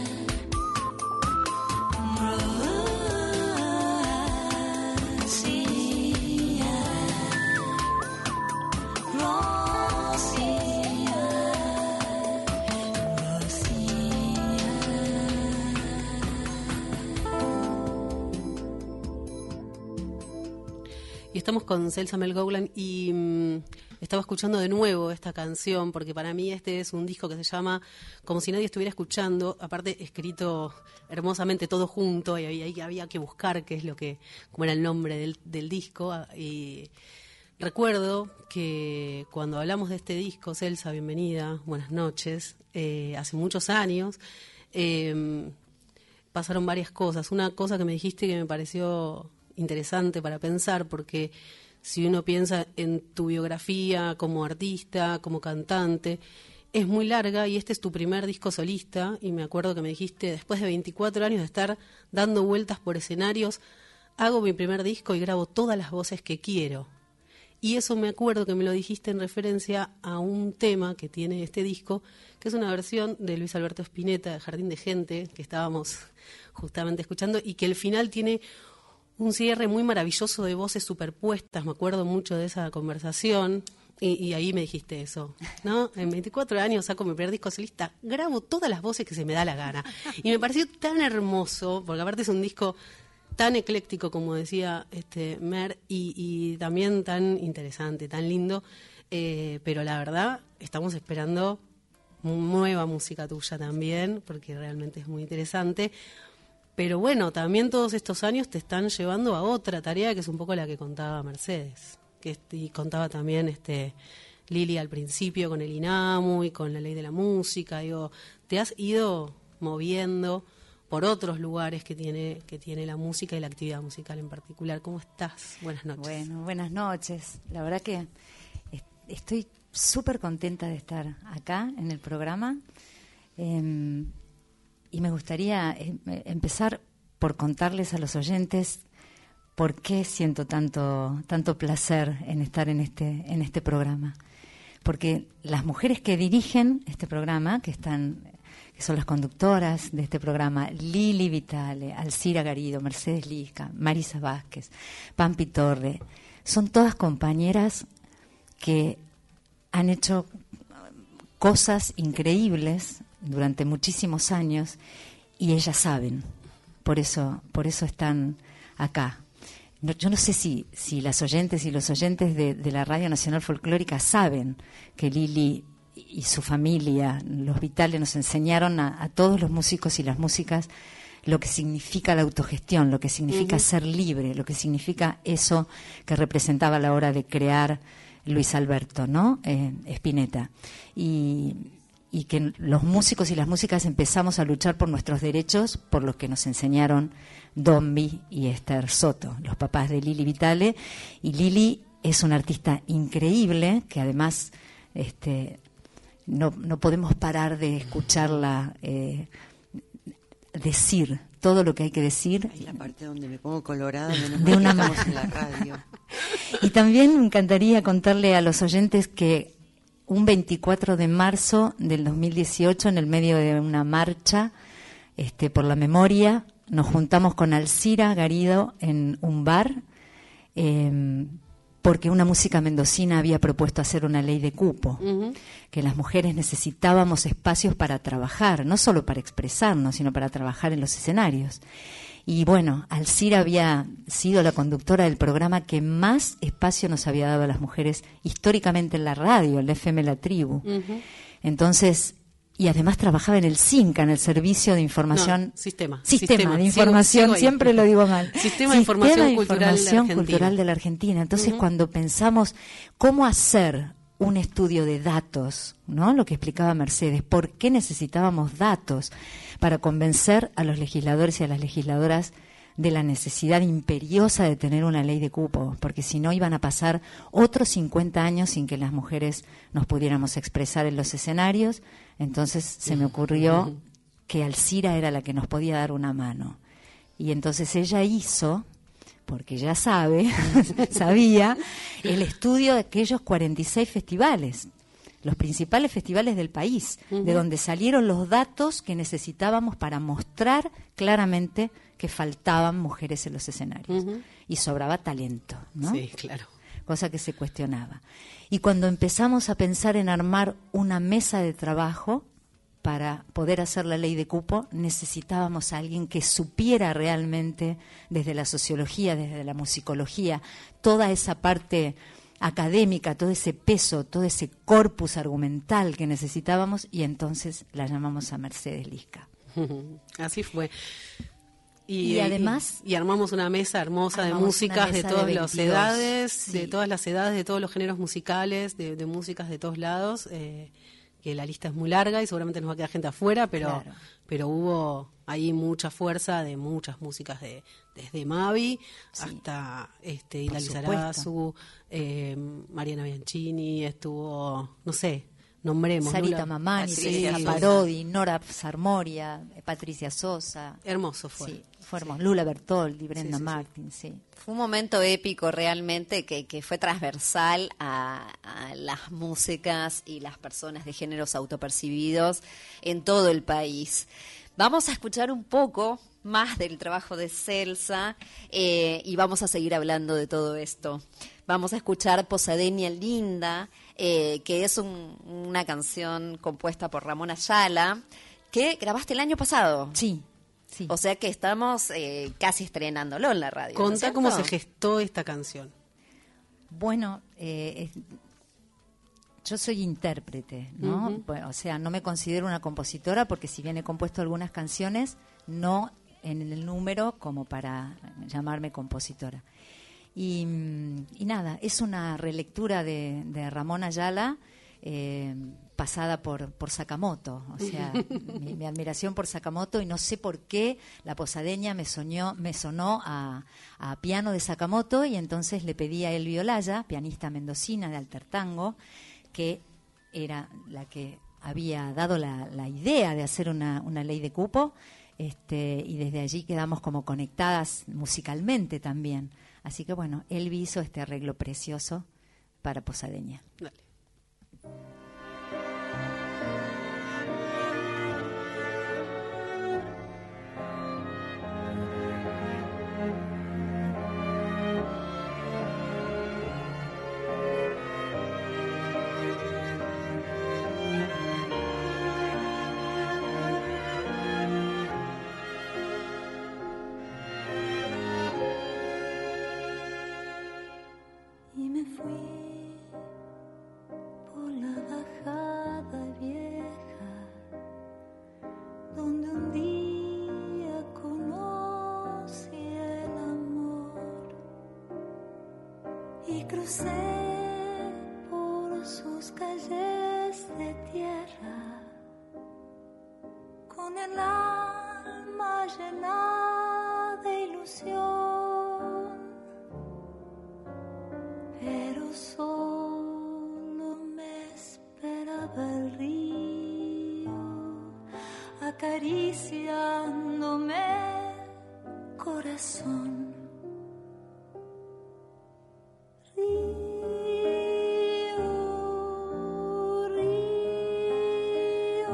Speaker 3: Y estamos con Celsa Melgolan y mm, estaba escuchando de nuevo esta canción porque para mí este es un disco que se llama Como si nadie estuviera escuchando, aparte escrito hermosamente todo junto y había, y había que buscar qué es lo que, cómo era el nombre del, del disco. Y recuerdo que cuando hablamos de este disco, Celsa, bienvenida, buenas noches, eh, hace muchos años, eh, pasaron varias cosas. Una cosa que me dijiste que me pareció interesante para pensar, porque si uno piensa en tu biografía como artista, como cantante, es muy larga y este es tu primer disco solista y me acuerdo que me dijiste, después de veinticuatro años de estar dando vueltas por escenarios, hago mi primer disco y grabo todas las voces que quiero. Y eso me acuerdo que me lo dijiste en referencia a un tema que tiene este disco, que es una versión de Luis Alberto Spinetta, de Jardín de Gente, que estábamos justamente escuchando, y que el final tiene un cierre muy maravilloso de voces superpuestas. Me acuerdo mucho de esa conversación. Y, y ahí me dijiste eso, ¿no? En veinticuatro años saco mi primer disco solista, grabo todas las voces que se me da la gana. Y me pareció tan hermoso, porque aparte es un disco tan ecléctico, como decía este Mer, y, y también tan interesante, tan lindo. Eh, pero la verdad, estamos esperando nueva música tuya también, porque realmente es muy interesante. Pero bueno, también todos estos años te están llevando a otra tarea, que es un poco la que contaba Mercedes. Que y contaba también este Lili al principio con el INAMU y con la ley de la música. Digo, te has ido moviendo por otros lugares que tiene que tiene la música y la actividad musical en particular. ¿Cómo estás? Buenas noches.
Speaker 11: Bueno, buenas noches. La verdad que est- estoy súper contenta de estar acá en el programa eh, y me gustaría eh, empezar por contarles a los oyentes ¿por qué siento tanto tanto placer en estar en este en este programa? Porque las mujeres que dirigen este programa, que están que son las conductoras de este programa, Lili Vitale, Alcira Garido, Mercedes Lisca, Marisa Vázquez, Pampi Torre, son todas compañeras que han hecho cosas increíbles durante muchísimos años y ellas saben, por eso por eso están acá. No, yo no sé si, si las oyentes y los oyentes de, de la Radio Nacional Folclórica saben que Lili y su familia, los Vitale, nos enseñaron a, a todos los músicos y las músicas lo que significa la autogestión, lo que significa uh-huh. ser libre, lo que significa eso que representaba a la hora de crear Luis Alberto, ¿no? Eh, Spinetta. Y, y que los músicos y las músicas empezamos a luchar por nuestros derechos, por los que nos enseñaron Dombi y Esther Soto, los papás de Lili Vitale. Y Lili es una artista increíble, que además este, no, no podemos parar de escucharla eh, decir todo lo que hay que decir.
Speaker 4: Es la parte donde me pongo colorada, menos
Speaker 11: de una
Speaker 4: manera en la radio.
Speaker 11: Y también me encantaría contarle a los oyentes que un veinticuatro de marzo del dos mil dieciocho, en el medio de una marcha este, por la memoria, nos juntamos con Alcira Garido en un bar eh, porque una música mendocina había propuesto hacer una ley de cupo, uh-huh. que las mujeres necesitábamos espacios para trabajar, no solo para expresarnos, sino para trabajar en los escenarios. Y bueno, Alcira había sido la conductora del programa que más espacio nos había dado a las mujeres históricamente en la radio, el F M La Tribu. Uh-huh. Entonces, y además trabajaba en el CINCA, en el Servicio de Información...
Speaker 3: No, sistema.
Speaker 11: Sistema, sistema de Información, sigo, sigo siempre lo digo mal. Sistema de Información, sistema de información cultural, cultural de la Argentina. Entonces, uh-huh. cuando pensamos cómo hacer un estudio de datos, ¿no? Lo que explicaba Mercedes, ¿por qué necesitábamos datos para convencer a los legisladores y a las legisladoras de la necesidad imperiosa de tener una ley de cupo? Porque si no iban a pasar otros cincuenta años sin que las mujeres nos pudiéramos expresar en los escenarios. Entonces se me ocurrió que Alcira era la que nos podía dar una mano. Y entonces ella hizo, porque ya sabe, sabía, el estudio de aquellos cuarenta y seis festivales, los principales festivales del país, uh-huh. de donde salieron los datos que necesitábamos para mostrar claramente que faltaban mujeres en los escenarios. Uh-huh. Y sobraba talento, ¿no?
Speaker 3: Sí, claro.
Speaker 11: Cosa que se cuestionaba. Y cuando empezamos a pensar en armar una mesa de trabajo para poder hacer la ley de cupo, necesitábamos a alguien que supiera realmente desde la sociología, desde la musicología, toda esa parte académica, todo ese peso, todo ese corpus argumental que necesitábamos, y entonces la llamamos a Mercedes Lisca.
Speaker 3: Así fue. Y,
Speaker 11: y además
Speaker 3: y, y armamos una mesa hermosa de músicas de todas las edades, sí. de todas las edades, de todos los géneros musicales, de, de músicas de todos lados, eh, que la lista es muy larga y seguramente nos va a quedar gente afuera, pero
Speaker 11: Claro.
Speaker 3: pero hubo ahí mucha fuerza de muchas músicas, de desde Mavi
Speaker 11: Sí.
Speaker 3: hasta este
Speaker 11: Por
Speaker 3: Idali
Speaker 11: supuesto.
Speaker 3: Sarazu, eh, Mariana Bianchini, estuvo, no sé, nombremos.
Speaker 11: Sarita
Speaker 3: Lula-
Speaker 11: Mamani,
Speaker 3: Patricia
Speaker 11: Teresa
Speaker 3: Sosa.
Speaker 11: Parodi, Nora Sarmoria, eh, Patricia Sosa.
Speaker 3: Hermoso fue.
Speaker 11: Sí, fue hermoso. Lula Bertoldi, Brenda
Speaker 3: Sí, sí, sí.
Speaker 11: Martin, sí.
Speaker 7: Fue un momento épico realmente que, que fue transversal a, a las músicas y las personas de géneros autopercibidos en todo el país. Vamos a escuchar un poco más del trabajo de Celsa eh, y vamos a seguir hablando de todo esto. Vamos a escuchar Posadeña Linda, eh, que es un- una canción compuesta por Ramón Ayala, que grabaste el año pasado.
Speaker 11: Sí, sí.
Speaker 7: O sea que estamos eh, casi estrenándolo en la radio. ¿no es
Speaker 3: Contá
Speaker 7: cierto?
Speaker 3: cómo se gestó esta canción.
Speaker 11: Bueno, eh, es- yo soy intérprete, ¿no?
Speaker 3: Ujú.
Speaker 11: Bueno, o sea, no me considero una compositora porque si bien he compuesto algunas canciones, no en el número como para llamarme compositora. Y, mm, y nada, es una relectura de, de Ramón Ayala eh, pasada por, por Sakamoto. O sea, mi, mi admiración por Sakamoto, y no sé por qué la Posadeña me, soñó, me sonó a, a piano de Sakamoto, y entonces le pedí a Elvi Olaya, pianista mendocina de Altertango, que era la que había dado la, la idea de hacer una, una ley de cupo, este, y desde allí quedamos como conectadas musicalmente también. Así que bueno, Elvi hizo este arreglo precioso para Posadeña.
Speaker 3: Dale.
Speaker 2: Y me fui por la bajada vieja, donde un día conocí el amor y crucé por sus calles de tierra con el alma llena de ilusión. Pero solo me esperaba el río, acariciándome corazón. Río, río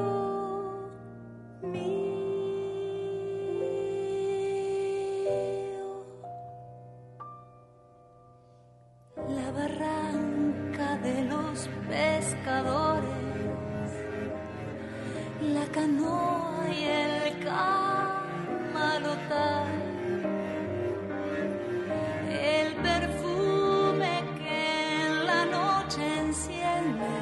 Speaker 2: mío. La barranca de los pescadores, la canoa y el camalotal, el perfume que en la noche enciende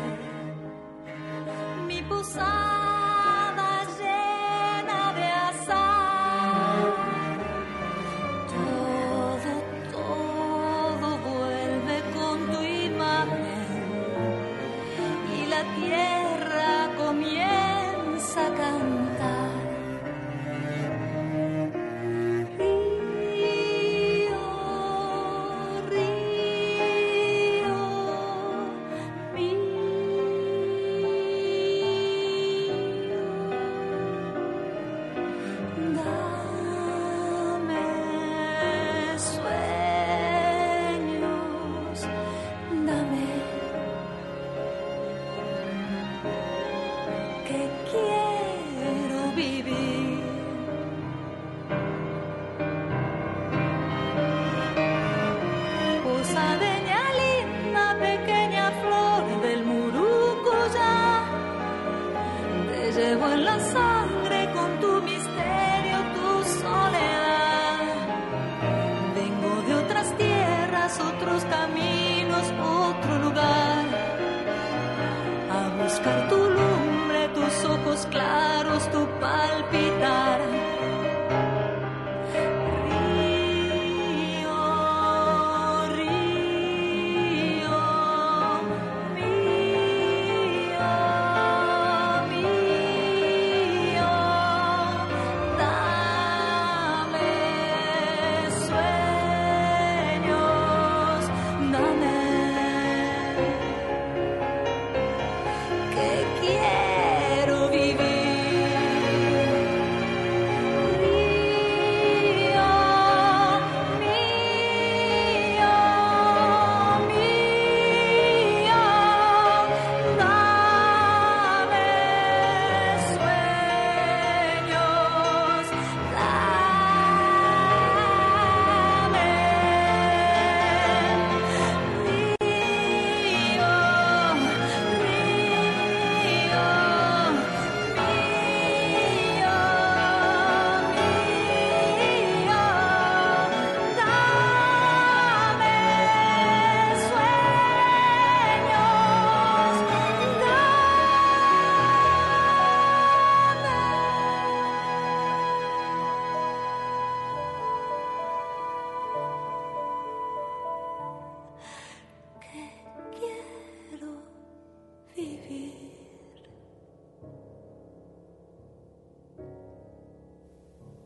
Speaker 2: mi posada llena de azar. Todo, todo vuelve con tu imagen y la tierra comienza a cantar. Río, río mío, dame sueños, dame que quiero vivir. Posadeña linda, pequeña flor del Murucuyá, te llevo en la sangre con tu misterio, tu soledad. Vengo de otras tierras, otros caminos, otro lugar, a buscar tu lumbre, tus ojos claros, tu palpitar. Río, río mío,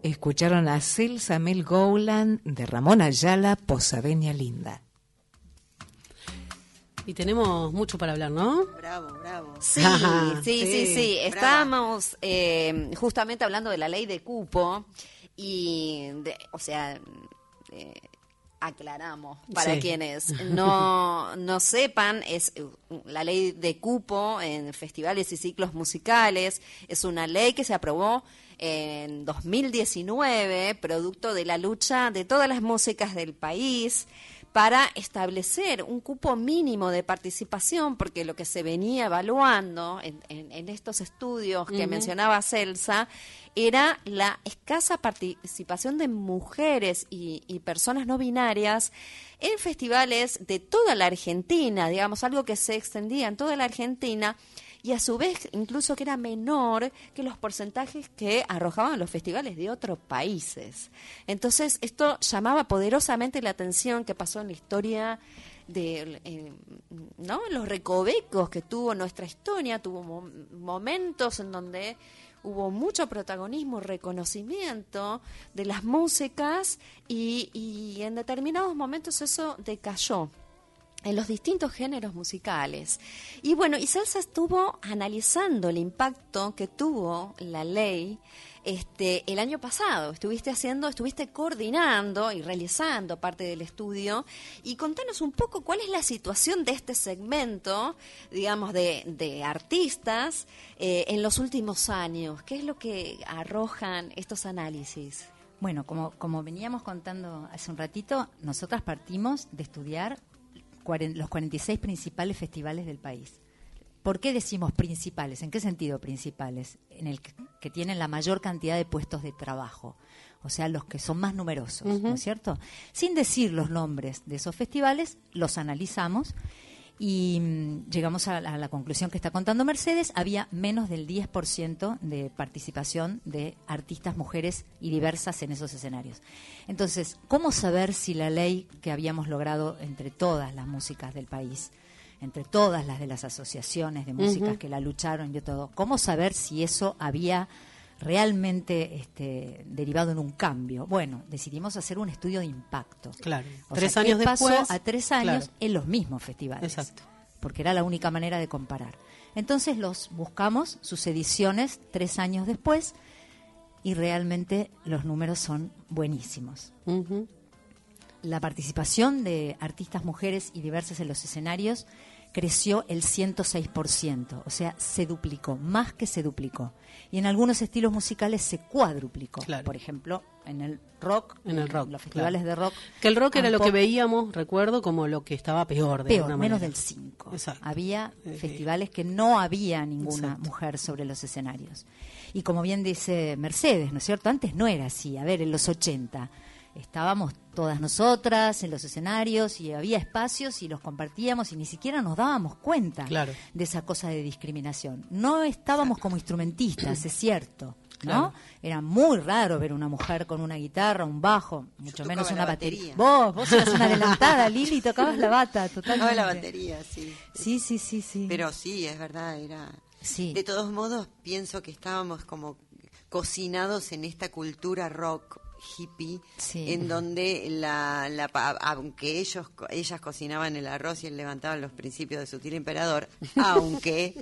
Speaker 6: escucharon a Celsa Mel Gowland de Ramón Ayala, Posadeña Linda.
Speaker 3: Y tenemos mucho para hablar, ¿no?
Speaker 4: Bravo, bravo.
Speaker 7: Sí, sí, sí, sí, sí. Estábamos eh, justamente hablando de la ley de cupo y, de, o sea, eh, aclaramos para
Speaker 3: Sí.
Speaker 7: quienes no, no sepan, es la ley de cupo en festivales y ciclos musicales, es una ley que se aprobó en dos mil diecinueve, producto de la lucha de todas las músicas del país, para establecer un cupo mínimo de participación, porque lo que se venía evaluando en, en, en estos estudios que
Speaker 3: Ujú.
Speaker 7: mencionaba Celsa era la escasa participación de mujeres y, y personas no binarias en festivales de toda la Argentina, digamos, algo que se extendía en toda la Argentina, y a su vez incluso que era menor que los porcentajes que arrojaban los festivales de otros países. Entonces esto llamaba poderosamente la atención que pasó en la historia de eh, ¿no? los recovecos que tuvo nuestra historia, tuvo mo- momentos en donde hubo mucho protagonismo, reconocimiento de las músicas y, y en determinados momentos eso decayó en los distintos géneros musicales. Y bueno, y Celsa estuvo analizando el impacto que tuvo la ley este el año pasado. Estuviste haciendo, estuviste coordinando y realizando parte del estudio. Y contanos un poco cuál es la situación de este segmento, digamos, de, de artistas eh, en los últimos años. ¿Qué es lo que arrojan estos análisis?
Speaker 11: Bueno, como, como veníamos contando hace un ratito, nosotras partimos de estudiar cuaren- los cuarenta y seis principales festivales del país. ¿Por qué decimos principales? ¿En qué sentido principales? En el que, que tienen la mayor cantidad de puestos de trabajo, o sea, los que son más numerosos,
Speaker 3: Ujú.
Speaker 11: ¿no es cierto? Sin decir los nombres de esos festivales, los analizamos y mm, llegamos a la, a la conclusión que está contando Mercedes. Había menos del diez por ciento de participación de artistas mujeres y diversas en esos escenarios. Entonces, ¿cómo saber si la ley que habíamos logrado entre todas las músicas del país, entre todas las de las asociaciones de músicas
Speaker 3: Ujú.
Speaker 11: que la lucharon y todo, cómo saber si eso había realmente este, derivado en un cambio? Bueno, decidimos hacer un estudio de impacto.
Speaker 3: Claro.
Speaker 11: O
Speaker 3: Tres
Speaker 11: sea,
Speaker 3: años
Speaker 11: ¿qué pasó
Speaker 3: después,
Speaker 11: a tres años
Speaker 3: claro.
Speaker 11: en los mismos festivales?
Speaker 3: Exacto.
Speaker 11: Porque era la única manera de comparar. Entonces los buscamos, sus ediciones, tres años después, y realmente los números son buenísimos.
Speaker 3: Ujú.
Speaker 11: La participación de artistas mujeres y diversas en los escenarios creció el ciento seis por ciento, o sea, se duplicó, más que se duplicó. Y en algunos estilos musicales se cuadruplicó.
Speaker 3: Claro.
Speaker 11: Por ejemplo, en el rock,
Speaker 3: En el rock,
Speaker 11: los festivales
Speaker 3: claro.
Speaker 11: de rock.
Speaker 3: Que el rock era lo
Speaker 11: tampoco-
Speaker 3: que veíamos, recuerdo, como lo que estaba peor. De
Speaker 11: Peor,
Speaker 3: alguna
Speaker 11: menos
Speaker 3: manera.
Speaker 11: del cinco.
Speaker 3: Exacto.
Speaker 11: Había
Speaker 3: Eh,
Speaker 11: festivales que no había ninguna
Speaker 3: Exacto.
Speaker 11: mujer sobre los escenarios. Y como bien dice Mercedes, ¿no es cierto? Antes no era así. A ver, en los ochenta estábamos todas nosotras en los escenarios y había espacios y los compartíamos y ni siquiera nos dábamos cuenta
Speaker 3: Claro.
Speaker 11: de esa cosa de discriminación. No estábamos como instrumentistas, es cierto, ¿no?
Speaker 3: Claro.
Speaker 11: Era muy raro ver una mujer con una guitarra, un bajo, mucho
Speaker 4: tocaba
Speaker 11: menos
Speaker 4: la
Speaker 11: una batería.
Speaker 4: batería.
Speaker 11: Vos, vos eras una adelantada, Lili, tocabas la bata, totalmente.
Speaker 4: Tocaba la batería, sí.
Speaker 11: Sí, sí, sí, sí.
Speaker 4: Pero sí, es verdad, era...
Speaker 11: Sí.
Speaker 4: De todos modos, pienso que estábamos como cocinados en esta cultura rock hippie,
Speaker 11: Sí.
Speaker 4: en donde la, la pa- aunque ellos co- ellas cocinaban el arroz y él levantaban los principios de Sutil Emperador, aunque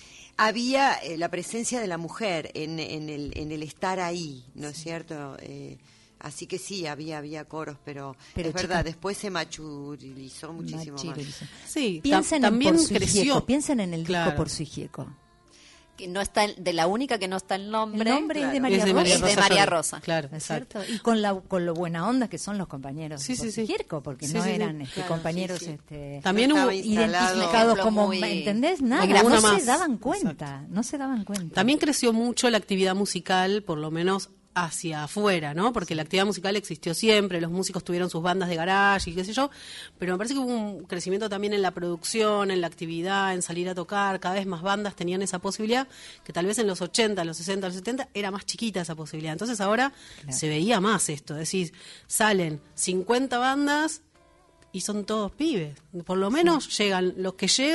Speaker 4: había eh, la presencia de la mujer en, en el en el estar ahí, ¿no es cierto? Eh, así que sí, había había coros, pero,
Speaker 11: Pero,
Speaker 4: es verdad,
Speaker 11: chicas,
Speaker 4: después se machurilizó muchísimo
Speaker 11: Machirilizo.
Speaker 4: más.
Speaker 3: Sí,
Speaker 11: Piensen
Speaker 3: tam-
Speaker 11: en
Speaker 3: también
Speaker 11: Por su
Speaker 3: creció.
Speaker 11: Hijieco, piensen en el
Speaker 3: Claro.
Speaker 11: disco Por su Hijieco.
Speaker 7: Que no está el- de la única que no está el nombre.
Speaker 11: El nombre es de
Speaker 4: claro.
Speaker 11: María
Speaker 3: Es de
Speaker 11: Rosa.
Speaker 3: María
Speaker 7: Es de
Speaker 3: Rosa
Speaker 7: María
Speaker 3: Llorio.
Speaker 7: Rosa.
Speaker 3: Claro,
Speaker 11: ¿No es
Speaker 3: exacto.
Speaker 11: cierto? Y con la con lo buena onda que son los compañeros
Speaker 3: Sí,
Speaker 11: de
Speaker 3: sí,
Speaker 11: Por su
Speaker 3: sí.
Speaker 11: Hijieco, porque
Speaker 3: Sí,
Speaker 11: no
Speaker 3: sí, sí.
Speaker 11: eran este,
Speaker 4: Claro,
Speaker 11: compañeros
Speaker 4: sí, sí.
Speaker 11: este,
Speaker 3: También
Speaker 4: No
Speaker 3: hubo,
Speaker 4: estaba instalado.
Speaker 11: identificados
Speaker 7: Ejemplo
Speaker 11: como,
Speaker 7: muy-
Speaker 11: ¿entendés? Nada,
Speaker 3: Alguna
Speaker 11: no
Speaker 3: más.
Speaker 11: se daban cuenta,
Speaker 3: Exacto.
Speaker 11: no se daban cuenta.
Speaker 3: También creció mucho la actividad musical, por lo menos hacia afuera, ¿no? Porque la actividad musical existió siempre, los músicos tuvieron sus bandas de garage y qué sé yo, pero me parece que hubo un crecimiento también en la producción, en la actividad, en salir a tocar, cada vez más bandas tenían esa posibilidad, que tal vez en los ochenta, los sesenta, los setenta era más chiquita esa posibilidad. Entonces ahora
Speaker 11: Claro.
Speaker 3: se veía más esto, es decir, salen cincuenta bandas y son todos pibes. Por lo menos llegan los que llegan,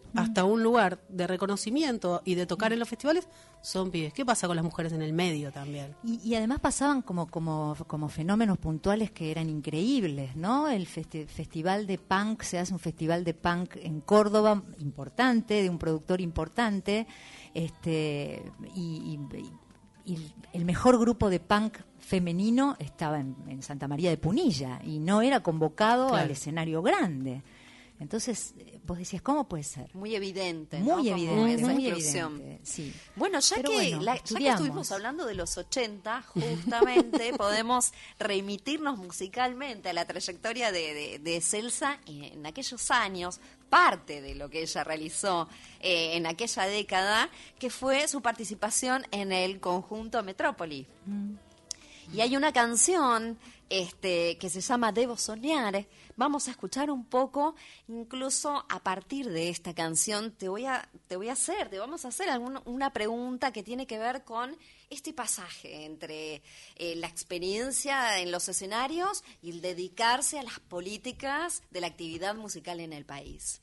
Speaker 3: hasta un lugar de reconocimiento y de tocar en los festivales, son pibes. ¿Qué pasa con las mujeres en el medio también?
Speaker 11: Y, y además pasaban como, como, como fenómenos puntuales que eran increíbles, ¿no? El festi- festival de punk, se hace un festival de punk en Córdoba, importante, de un productor importante, este y, y, y el mejor grupo de punk femenino estaba en, en Santa María de Punilla y no era convocado
Speaker 7: Claro.
Speaker 11: al escenario grande. Entonces, vos decías, ¿cómo puede ser?
Speaker 7: Muy evidente, ¿no?
Speaker 11: Muy
Speaker 7: Como
Speaker 11: evidente,
Speaker 7: esa
Speaker 11: muy
Speaker 7: exclusión.
Speaker 11: evidente, sí.
Speaker 7: Bueno, ya
Speaker 11: Pero
Speaker 7: que,
Speaker 11: bueno,
Speaker 7: la- ya que
Speaker 11: estudiamos.
Speaker 7: estuvimos hablando de los ochenta, justamente podemos remitirnos musicalmente a la trayectoria de, de, de Celsa en aquellos años, parte de lo que ella realizó eh, en aquella década, que fue su participación en el conjunto Metrópoli. Y hay una canción este, que se llama Debo Soñar. Vamos a escuchar un poco, incluso a partir de esta canción te voy a, te voy a hacer, te vamos a hacer algún- una pregunta que tiene que ver con este pasaje entre eh, la experiencia en los escenarios y el dedicarse a las políticas de la actividad musical en el país.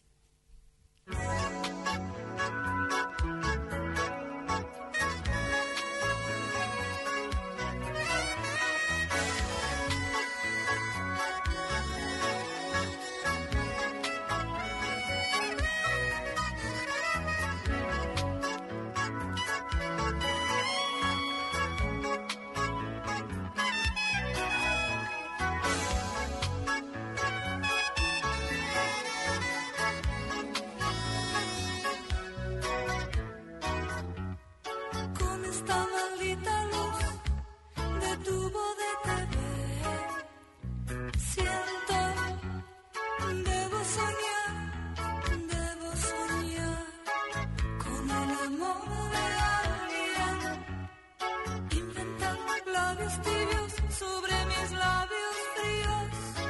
Speaker 2: Con esta maldita luz de tubo de T V, siento, debo soñar, debo soñar con el amor de alguien, inventar labios tibios sobre mis labios fríos.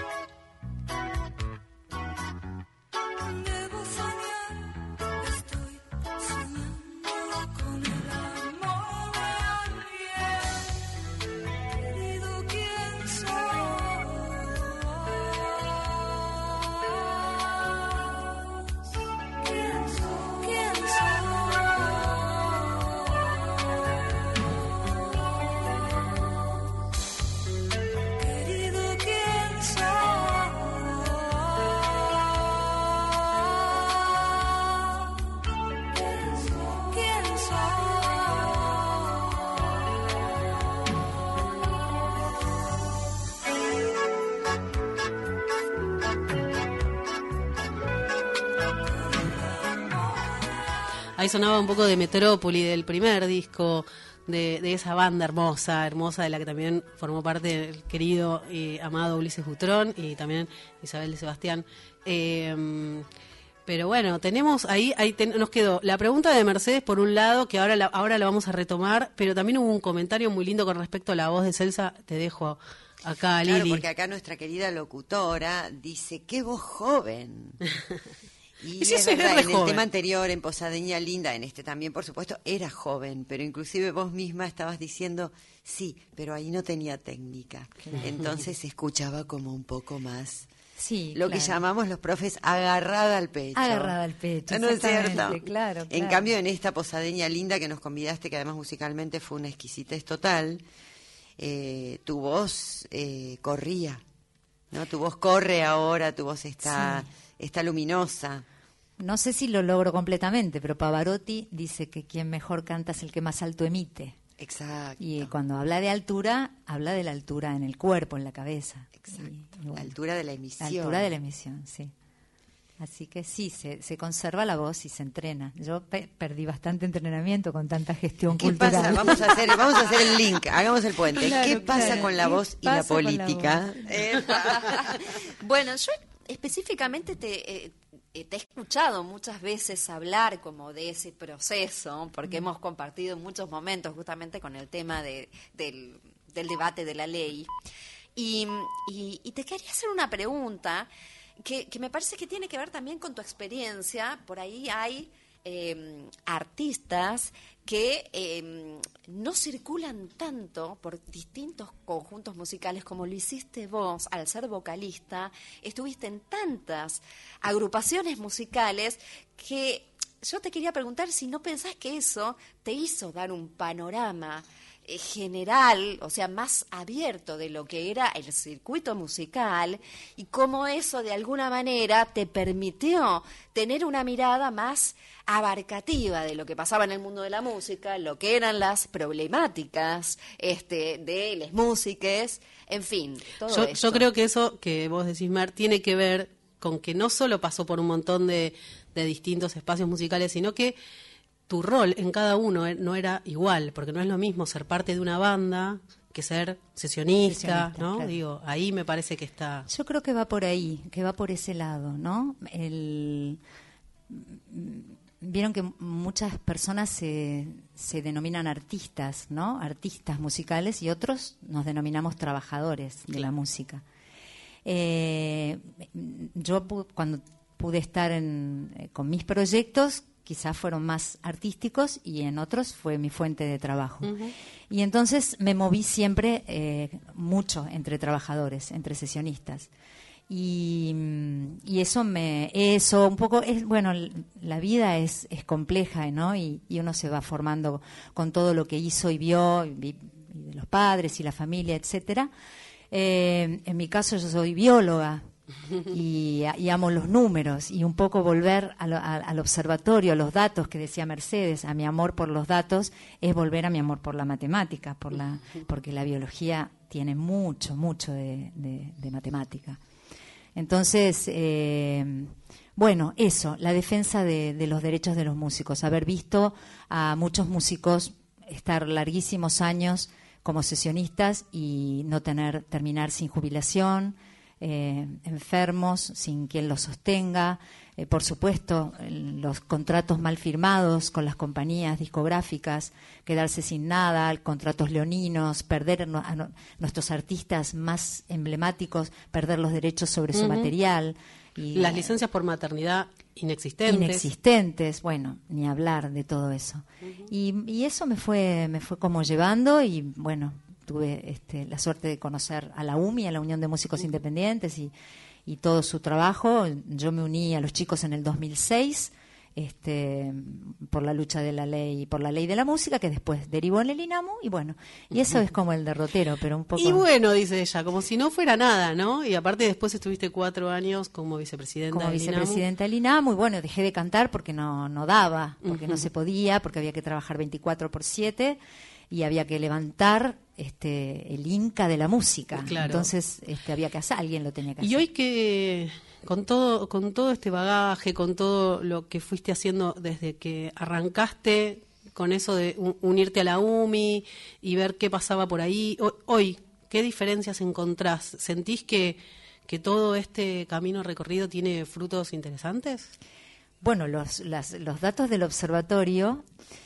Speaker 2: Debo soñar, estoy soñando con el amor de alguien, querido, ¿quién sos? ¿Quién sos? ¿Quién sos? Querido, ¿quién sos? ¿Quién
Speaker 3: Ahí sonaba un poco de Metrópoli, del primer disco de, de esa banda hermosa, hermosa, de la que también formó parte el querido y amado Ulises Butrón y también Isabel de Sebastián. Eh, pero bueno, tenemos ahí, ahí ten- nos quedó la pregunta de Mercedes por un lado, que ahora la, ahora la vamos a retomar, pero también hubo un comentario muy lindo con respecto a la voz de Celsa. Te dejo acá,
Speaker 4: Claro,
Speaker 3: Lili.
Speaker 4: porque acá nuestra querida locutora dice, ¡qué voz joven! Y
Speaker 3: Y sí,
Speaker 4: es
Speaker 3: sí,
Speaker 4: verdad,
Speaker 3: es re
Speaker 4: en el
Speaker 3: joven.
Speaker 4: tema anterior, en Posadeña Linda, en este también, por supuesto, era joven, pero inclusive vos misma estabas diciendo, sí, pero ahí no tenía técnica. Entonces se escuchaba como un poco más,
Speaker 11: Sí,
Speaker 4: lo que
Speaker 11: claro.
Speaker 4: llamamos los profes agarrada al pecho.
Speaker 11: Agarrada al pecho,
Speaker 4: ¿No es cierto?
Speaker 11: exactamente, claro,
Speaker 4: En
Speaker 11: claro.
Speaker 4: cambio, en esta Posadeña Linda que nos convidaste, que además musicalmente fue una exquisitez total, eh, tu voz eh, corría, ¿no? Tu voz corre ahora, tu voz está, está luminosa.
Speaker 11: No sé si lo logro completamente, pero Pavarotti dice que quien mejor canta es el que más alto emite.
Speaker 4: Exacto.
Speaker 11: Y cuando habla de altura, habla de la altura en el cuerpo, en la cabeza.
Speaker 4: Exacto.
Speaker 11: Y- y bueno,
Speaker 4: La altura de la emisión.
Speaker 11: la altura de la emisión, sí. Así que sí, se, se conserva la voz y se entrena. Yo pe- perdí bastante entrenamiento con tanta gestión
Speaker 4: ¿Qué
Speaker 11: cultural.
Speaker 4: pasa? Vamos a hacer, vamos a hacer el link, hagamos el puente.
Speaker 11: Claro,
Speaker 4: ¿Qué pasa
Speaker 11: claro.
Speaker 4: con la
Speaker 11: ¿Qué
Speaker 4: voz y la
Speaker 11: pasa con la
Speaker 4: política?
Speaker 7: Bueno, yo específicamente te, eh, eh, te he escuchado muchas veces hablar como de ese proceso, porque hemos compartido muchos momentos justamente con el tema de, del, del debate de la ley. Y, y- y te quería hacer una pregunta que, que me parece que tiene que ver también con tu experiencia. Por ahí hay eh, artistas que eh, no circulan tanto por distintos conjuntos musicales como lo hiciste vos al ser vocalista. Estuviste en tantas agrupaciones musicales que yo te quería preguntar si no pensás que eso te hizo dar un panorama eh, general, o sea, más abierto de lo que era el circuito musical, y cómo eso de alguna manera te permitió tener una mirada más abarcativa de lo que pasaba en el mundo de la música, lo que eran las problemáticas este, de las músicas, en fin, todo
Speaker 3: yo,
Speaker 7: esto.
Speaker 3: yo creo que eso que vos decís, Mar, tiene que ver con que no solo pasó por un montón de, de distintos espacios musicales, sino que tu rol en cada uno no era igual, porque no es lo mismo ser parte de una banda que ser sesionista,
Speaker 11: Sesionista,
Speaker 3: ¿no?
Speaker 11: claro.
Speaker 3: Digo, ahí me parece que está...
Speaker 11: Yo creo que va por ahí, que va por ese lado, ¿no? El... Vieron que muchas personas se, se denominan artistas, ¿no? Artistas musicales, y otros nos denominamos trabajadores de la música. Eh, yo pu- cuando pude estar en, eh, con mis proyectos, quizás fueron más artísticos, y en otros fue mi fuente de trabajo.
Speaker 3: Uh-huh.
Speaker 11: Y entonces me moví siempre eh, mucho entre trabajadores, entre sesionistas. Y, y eso me eso un poco es bueno, la vida es, es compleja, ¿no? Y, y uno se va formando con todo lo que hizo y vio, y, y de los padres y la familia, etcétera. Eh, en mi caso yo soy bióloga y, y amo los números, y un poco volver a lo, a, al observatorio, a los datos que decía Mercedes, a mi amor por los datos, es volver a mi amor por la matemática, por la, porque la biología tiene mucho, mucho de, de, de matemática. Entonces, eh, bueno, eso, la defensa de, de los derechos de los músicos, haber visto a muchos músicos estar larguísimos años como sesionistas y no tener, terminar sin jubilación, eh, enfermos, sin quien los sostenga, eh, por supuesto, los contratos mal firmados con las compañías discográficas, quedarse sin nada, contratos leoninos, perder no, a no, nuestros artistas más emblemáticos, perder los derechos sobre su
Speaker 3: Uh-huh.
Speaker 11: material. Y,
Speaker 3: Las licencias por maternidad inexistentes.
Speaker 11: Inexistentes, bueno, ni hablar de todo eso. Uh-huh. Y, y eso me fue, me fue como llevando, y bueno, tuve este, la suerte de conocer a la U M I, a la Unión de Músicos uh-huh. Independientes, y, y todo su trabajo. Yo me uní a los chicos en el dos mil seis, este, por la lucha de la ley, por la ley de la música, que después derivó en el INAMU, y bueno, y eso es como el derrotero, pero un poco...
Speaker 3: Y bueno, dice ella, como si no fuera nada, ¿no? Y aparte después estuviste cuatro años como vicepresidenta
Speaker 11: como
Speaker 3: del
Speaker 11: vicepresidenta del INAMU, y bueno, dejé de cantar porque no, no daba, porque uh-huh. no se podía, porque había que trabajar veinticuatro por siete, y había que levantar este el Inca de la música. Claro. Entonces este, había que hacer, alguien lo tenía que hacer.
Speaker 3: Y hoy que con todo con todo este bagaje, con todo lo que fuiste haciendo desde que arrancaste con eso de un, unirte a la U M I y ver qué pasaba por ahí, hoy, hoy ¿qué diferencias encontrás? ¿Sentís que, que todo este camino recorrido tiene frutos interesantes?
Speaker 11: Bueno, los, las, los datos del observatorio...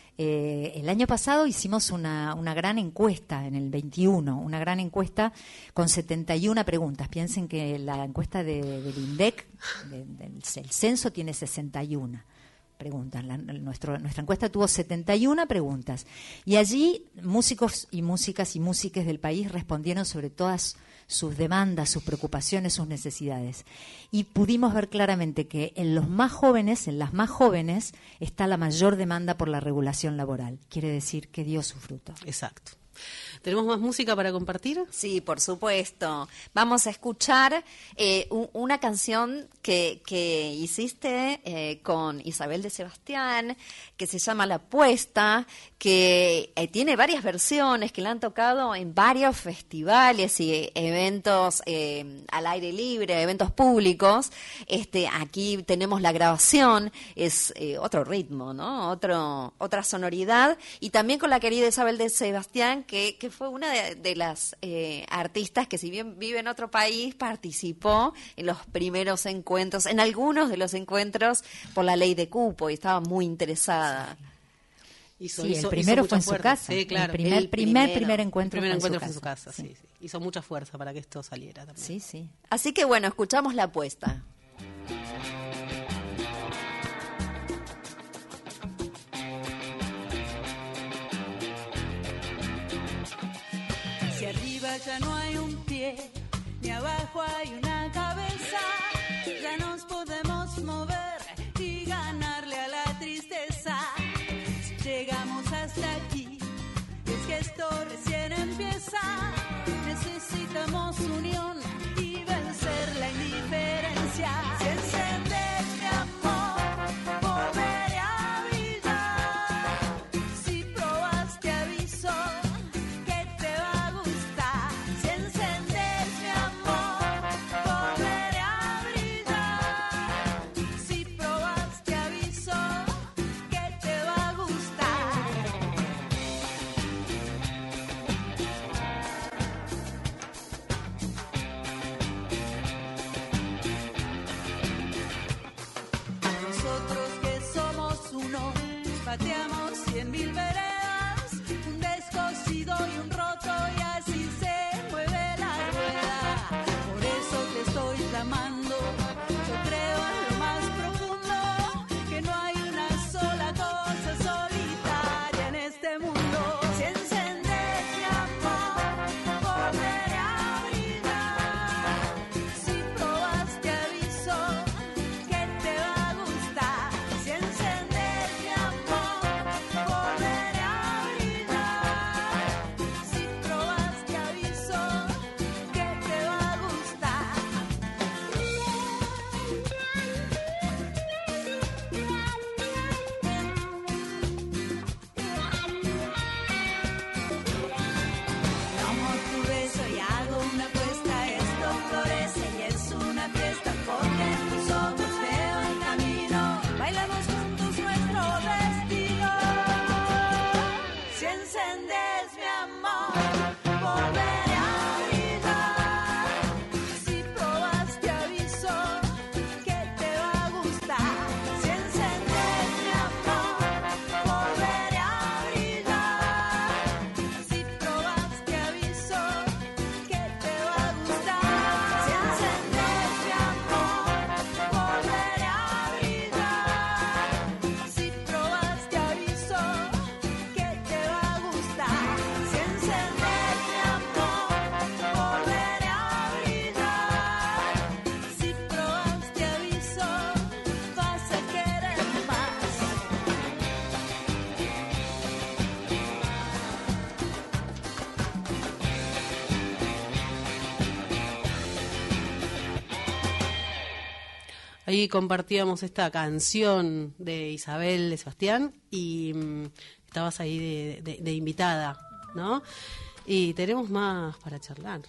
Speaker 11: Eh, el año pasado hicimos una, una gran encuesta, en el veintiuno, una gran encuesta con setenta y una preguntas. Piensen que la encuesta de, del INDEC, de, del el censo, tiene sesenta y una preguntas. La, nuestro, nuestra encuesta tuvo setenta y una preguntas. Y allí músicos y músicas y músiques del país respondieron sobre todas sus demandas, sus preocupaciones, sus necesidades. Y pudimos ver claramente que en los más jóvenes, en las más jóvenes, está la mayor demanda por la regulación laboral. Quiere decir que dio su fruto.
Speaker 3: Exacto. ¿Tenemos más música para compartir?
Speaker 7: Sí, por supuesto. Vamos a escuchar eh, un, una canción que, que hiciste eh, con Isabel de Sebastián, que se llama La Apuesta, que eh, tiene varias versiones, que la han tocado en varios festivales y eventos eh, al aire libre, eventos públicos. Este, aquí tenemos la grabación, es eh, otro ritmo, ¿no? Otro, otra sonoridad, y también con la querida Isabel de Sebastián, que, que fue una de, de las eh, artistas que, si bien vive en otro país, participó en los primeros encuentros, en algunos de los encuentros por la ley de cupo, y estaba muy interesada.
Speaker 3: Hizo,
Speaker 11: sí,
Speaker 3: hizo,
Speaker 11: el primero
Speaker 3: hizo
Speaker 11: fue en su
Speaker 3: fuerza.
Speaker 11: casa.
Speaker 3: Sí, claro.
Speaker 11: El primer,
Speaker 3: el
Speaker 11: primer,
Speaker 3: primero,
Speaker 11: primer encuentro,
Speaker 3: el primer
Speaker 11: fue,
Speaker 3: encuentro
Speaker 11: en
Speaker 3: fue en su casa. Sí.
Speaker 11: Sí.
Speaker 3: Sí. Hizo mucha fuerza para que esto saliera también.
Speaker 11: Sí, sí.
Speaker 7: Así que bueno, escuchamos La Apuesta.
Speaker 12: ya no hay un pie, ni abajo hay una cabeza. Ya nos podemos mover y ganarle a la tristeza. Si llegamos hasta aquí, es que esto recién empieza. Necesitamos unión y vencer la indiferencia. Si enciendes mi amor, volveré a brillar. Si probas te aviso que te va a gustar. Si enciendes mi amor, volveré a brillar. Si probas te aviso que te va a gustar. Nosotros que somos uno, pateamos cien mil veredas, un descosido y un roto, y así se mueve la rueda. Por eso te estoy llamando, yo creo en lo más profundo, que no hay una sola cosa solitaria en este mundo. Si encendes mi amor, volveré a brillar. Si probas te aviso que te va a gustar. Si encendes mi amor, volveré a brillar. Si probas te aviso que te va a gustar. Tomo tu beso y hago una apuesta. Esto florece y es una fiesta, porque en tus ojos veo el camino. Bailamos juntos nuestro destino. Si encendes mi amor, volveré a brillar. Si probas te aviso que te va a gustar. Si encendes mi amor, volveré a brillar. Si probas te aviso que te va a gustar. Si encendes mi amor, volveré a brillar. Si probas te aviso que te va a gustar. Si encendes mi amor, volveré a brillar. Si probas te aviso, vas a querer más.
Speaker 3: Ahí compartíamos esta canción de Isabel de Sebastián y mm, estabas ahí de, de- de invitada, ¿no? Y tenemos más para charlar.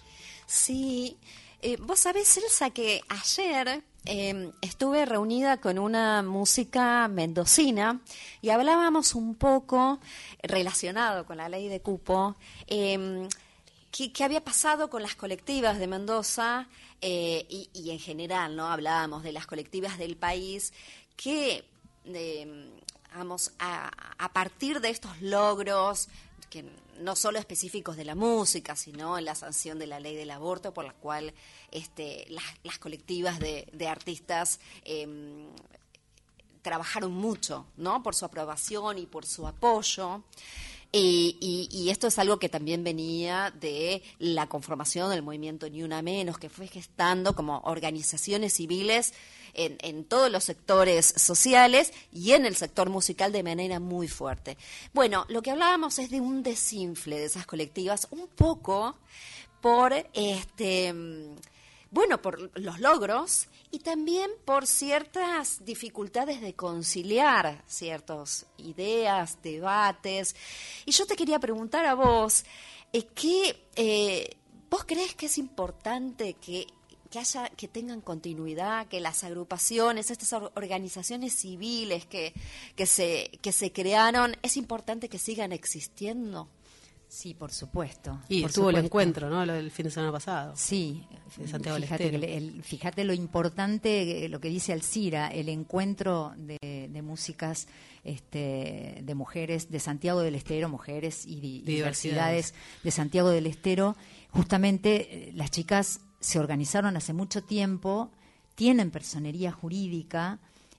Speaker 7: Sí, eh, vos sabés, Elsa, que ayer eh, estuve reunida con una música mendocina y hablábamos un poco relacionado con la ley de cupo, eh, qué, qué había pasado con las colectivas de Mendoza eh, y, y en general, ¿no? Hablábamos de las colectivas del país que, eh, vamos, a, a partir de estos logros que no solo específicos de la música, sino en la sanción de la ley del aborto, por la cual este, las, las colectivas de, de artistas eh, trabajaron mucho, ¿no? Por su aprobación y por su apoyo. Y, y, y esto es algo que también venía de la conformación del movimiento Ni Una Menos, que fue gestando como organizaciones civiles en, en todos los sectores sociales y en el sector musical de manera muy fuerte. Bueno, lo que hablábamos es de un desinfle de esas colectivas, un poco por este... Bueno, por los logros y también por ciertas dificultades de conciliar ciertas ideas, debates. Y yo te quería preguntar a vos, eh, ¿qué, eh, ¿vos crees que es importante que, que haya, que tengan continuidad, que las agrupaciones, estas or- organizaciones civiles que, que, se, que se crearon, es importante que sigan existiendo?
Speaker 11: Sí, por supuesto.
Speaker 3: Y
Speaker 11: por
Speaker 3: estuvo el
Speaker 11: supuesto.
Speaker 3: encuentro, ¿no? Lo del fin de semana pasado.
Speaker 11: Sí,
Speaker 3: de Santiago del
Speaker 11: fíjate,
Speaker 3: Estero.
Speaker 11: que el- el- fíjate lo importante, eh, lo que dice Alcira, el encuentro de, de músicas este, de mujeres de Santiago del Estero, mujeres y, di-
Speaker 3: De
Speaker 11: diversidades de Santiago del Estero. Justamente eh, las chicas se organizaron hace mucho tiempo, tienen personería jurídica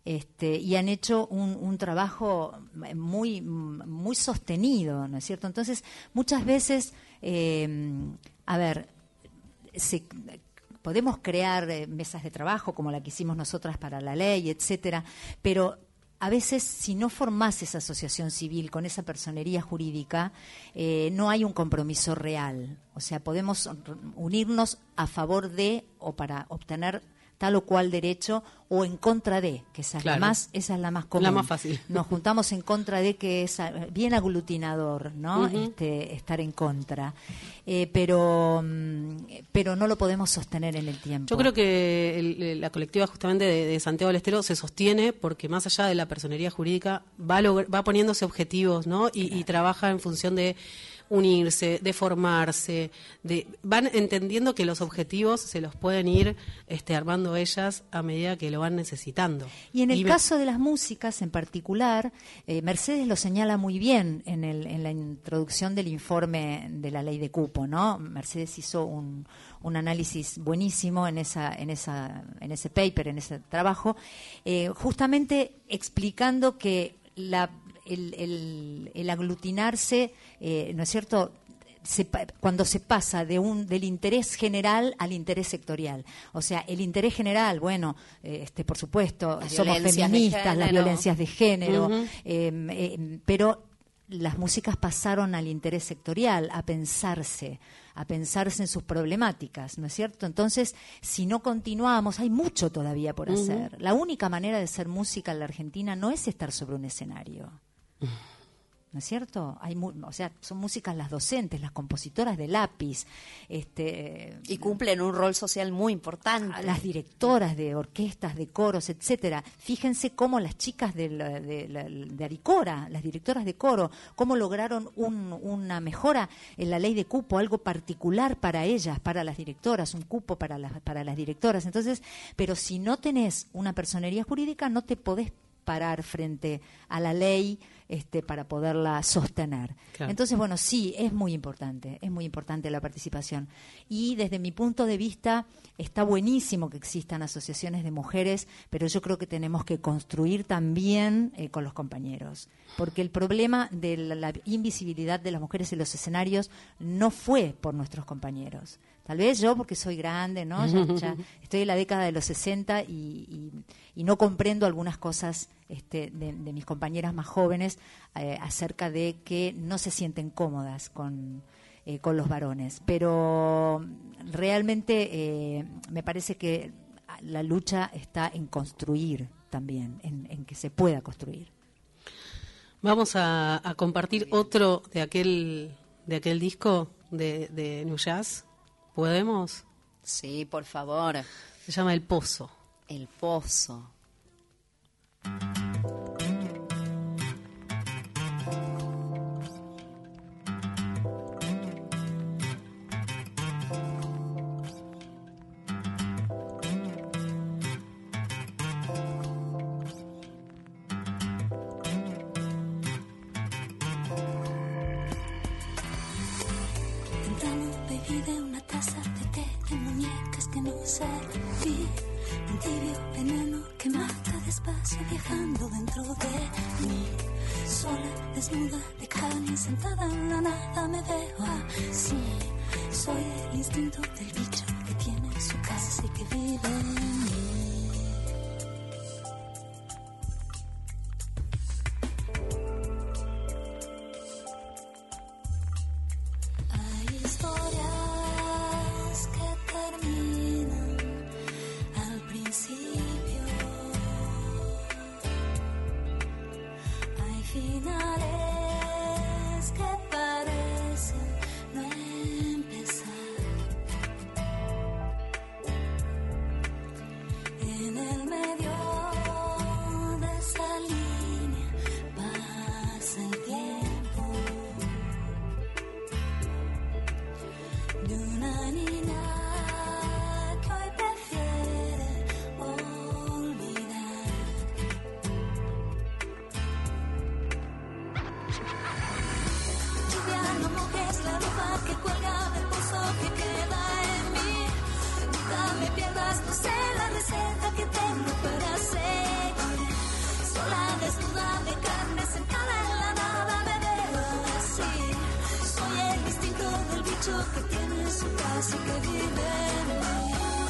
Speaker 11: Este, y han hecho un, un trabajo muy, muy sostenido, ¿no es cierto? Entonces, muchas veces, eh, a ver, se, podemos crear eh, mesas de trabajo como la que hicimos nosotras para la ley, etcétera, pero a veces, si no formás esa asociación civil con esa personería jurídica, eh, no hay un compromiso real. O sea, podemos unirnos a favor de o para obtener tal o cual derecho o en contra de, que esa es
Speaker 3: Claro.
Speaker 11: la más, esa es la más común.
Speaker 3: La más fácil.
Speaker 11: Nos juntamos en contra de, que es ah, bien aglutinador, ¿no?
Speaker 3: Ujú.
Speaker 11: Este, estar en contra, eh, pero mm, pero no lo podemos sostener en el tiempo.
Speaker 3: Yo creo que el- la colectiva justamente de, de Santiago del Estero se sostiene porque más allá de la personería jurídica va, logr- va poniéndose objetivos, ¿no? Y, y trabaja en función de unirse, de formarse, de van entendiendo que los objetivos se los pueden ir este, armando ellas a medida que lo van necesitando.
Speaker 11: Y en el
Speaker 3: me-
Speaker 11: caso de las músicas en particular, eh, Mercedes lo señala muy bien en, el, en la introducción del informe de la ley de cupo, ¿no? Mercedes hizo un, un análisis buenísimo en esa, en esa, en ese paper, en ese trabajo, eh, justamente explicando que la, el, el, el aglutinarse, eh, ¿no es cierto?, Se pa- cuando se pasa de un del interés general al interés sectorial. O sea, el interés general, bueno, eh, este por supuesto,
Speaker 7: Las
Speaker 11: somos
Speaker 7: violencias de
Speaker 11: feministas, las
Speaker 7: género.
Speaker 11: violencias de género,
Speaker 7: Ujú.
Speaker 11: eh, eh, pero las músicas pasaron al interés sectorial, a pensarse, a pensarse en sus problemáticas, ¿no es cierto? Entonces, si no continuamos, hay mucho todavía por
Speaker 3: Ujú.
Speaker 11: hacer. La única manera de ser música en la Argentina no es estar sobre un escenario. ¿No es cierto? Hay mu- o sea, son músicas las docentes, las compositoras de lápiz, este,
Speaker 7: Y cumplen un rol social muy importante.
Speaker 11: las directoras de orquestas, de coros, etcétera. Fíjense cómo las chicas de, la- de, la- de Aricora, las directoras de coro, cómo lograron un- una mejora en la ley de cupo, algo particular para ellas, para las directoras, un cupo para las, para las directoras. Entonces, pero si no tenés una personería jurídica, no te podés parar frente a la ley este, para poderla sostener.
Speaker 3: Claro.
Speaker 11: Entonces, bueno, sí, es muy importante, es muy importante la participación. Y desde mi punto de vista, está buenísimo que existan asociaciones de mujeres, pero yo creo que tenemos que construir también eh, con los compañeros. Porque el problema de la, la invisibilidad de las mujeres en los escenarios no fue por nuestros compañeros. Tal vez yo, porque soy grande, ¿no? Ya, ya estoy en la década de los sesenta y, y, y no comprendo algunas cosas este, de, de mis compañeras más jóvenes eh, acerca de que no se sienten cómodas con, eh, con los varones. Pero realmente eh, me parece que la lucha está en construir también, en, en que se pueda construir.
Speaker 3: Vamos a, a compartir otro de aquel de aquel disco de, de New Jazz. ¿Podemos?
Speaker 7: Sí, por favor.
Speaker 3: Se llama El Pozo.
Speaker 7: El Pozo.
Speaker 2: Temprano bebí de una taza de té de muñecas que no serví. Un tibio veneno que mata despacio viajando dentro de mí. Sola, desnuda, de carne, sentada en la nada me veo así. Soy el instinto del bicho que tiene su casa y que vive en mí. Hay historias que terminan al principio. Hay finales que parecen no empezar. En el medio de esa línea pasa el tiempo de una niña que hoy prefiere olvidar. Lluvia, no mojes la ropa que cuelga del pozo que queda en mí. Nunca me pierdas, no sé la receta que tengo para seguir. sola, desnuda de carne, sentada en la nada, me veo así. Soy el instinto del bicho que tiene su casa y que vive en mí.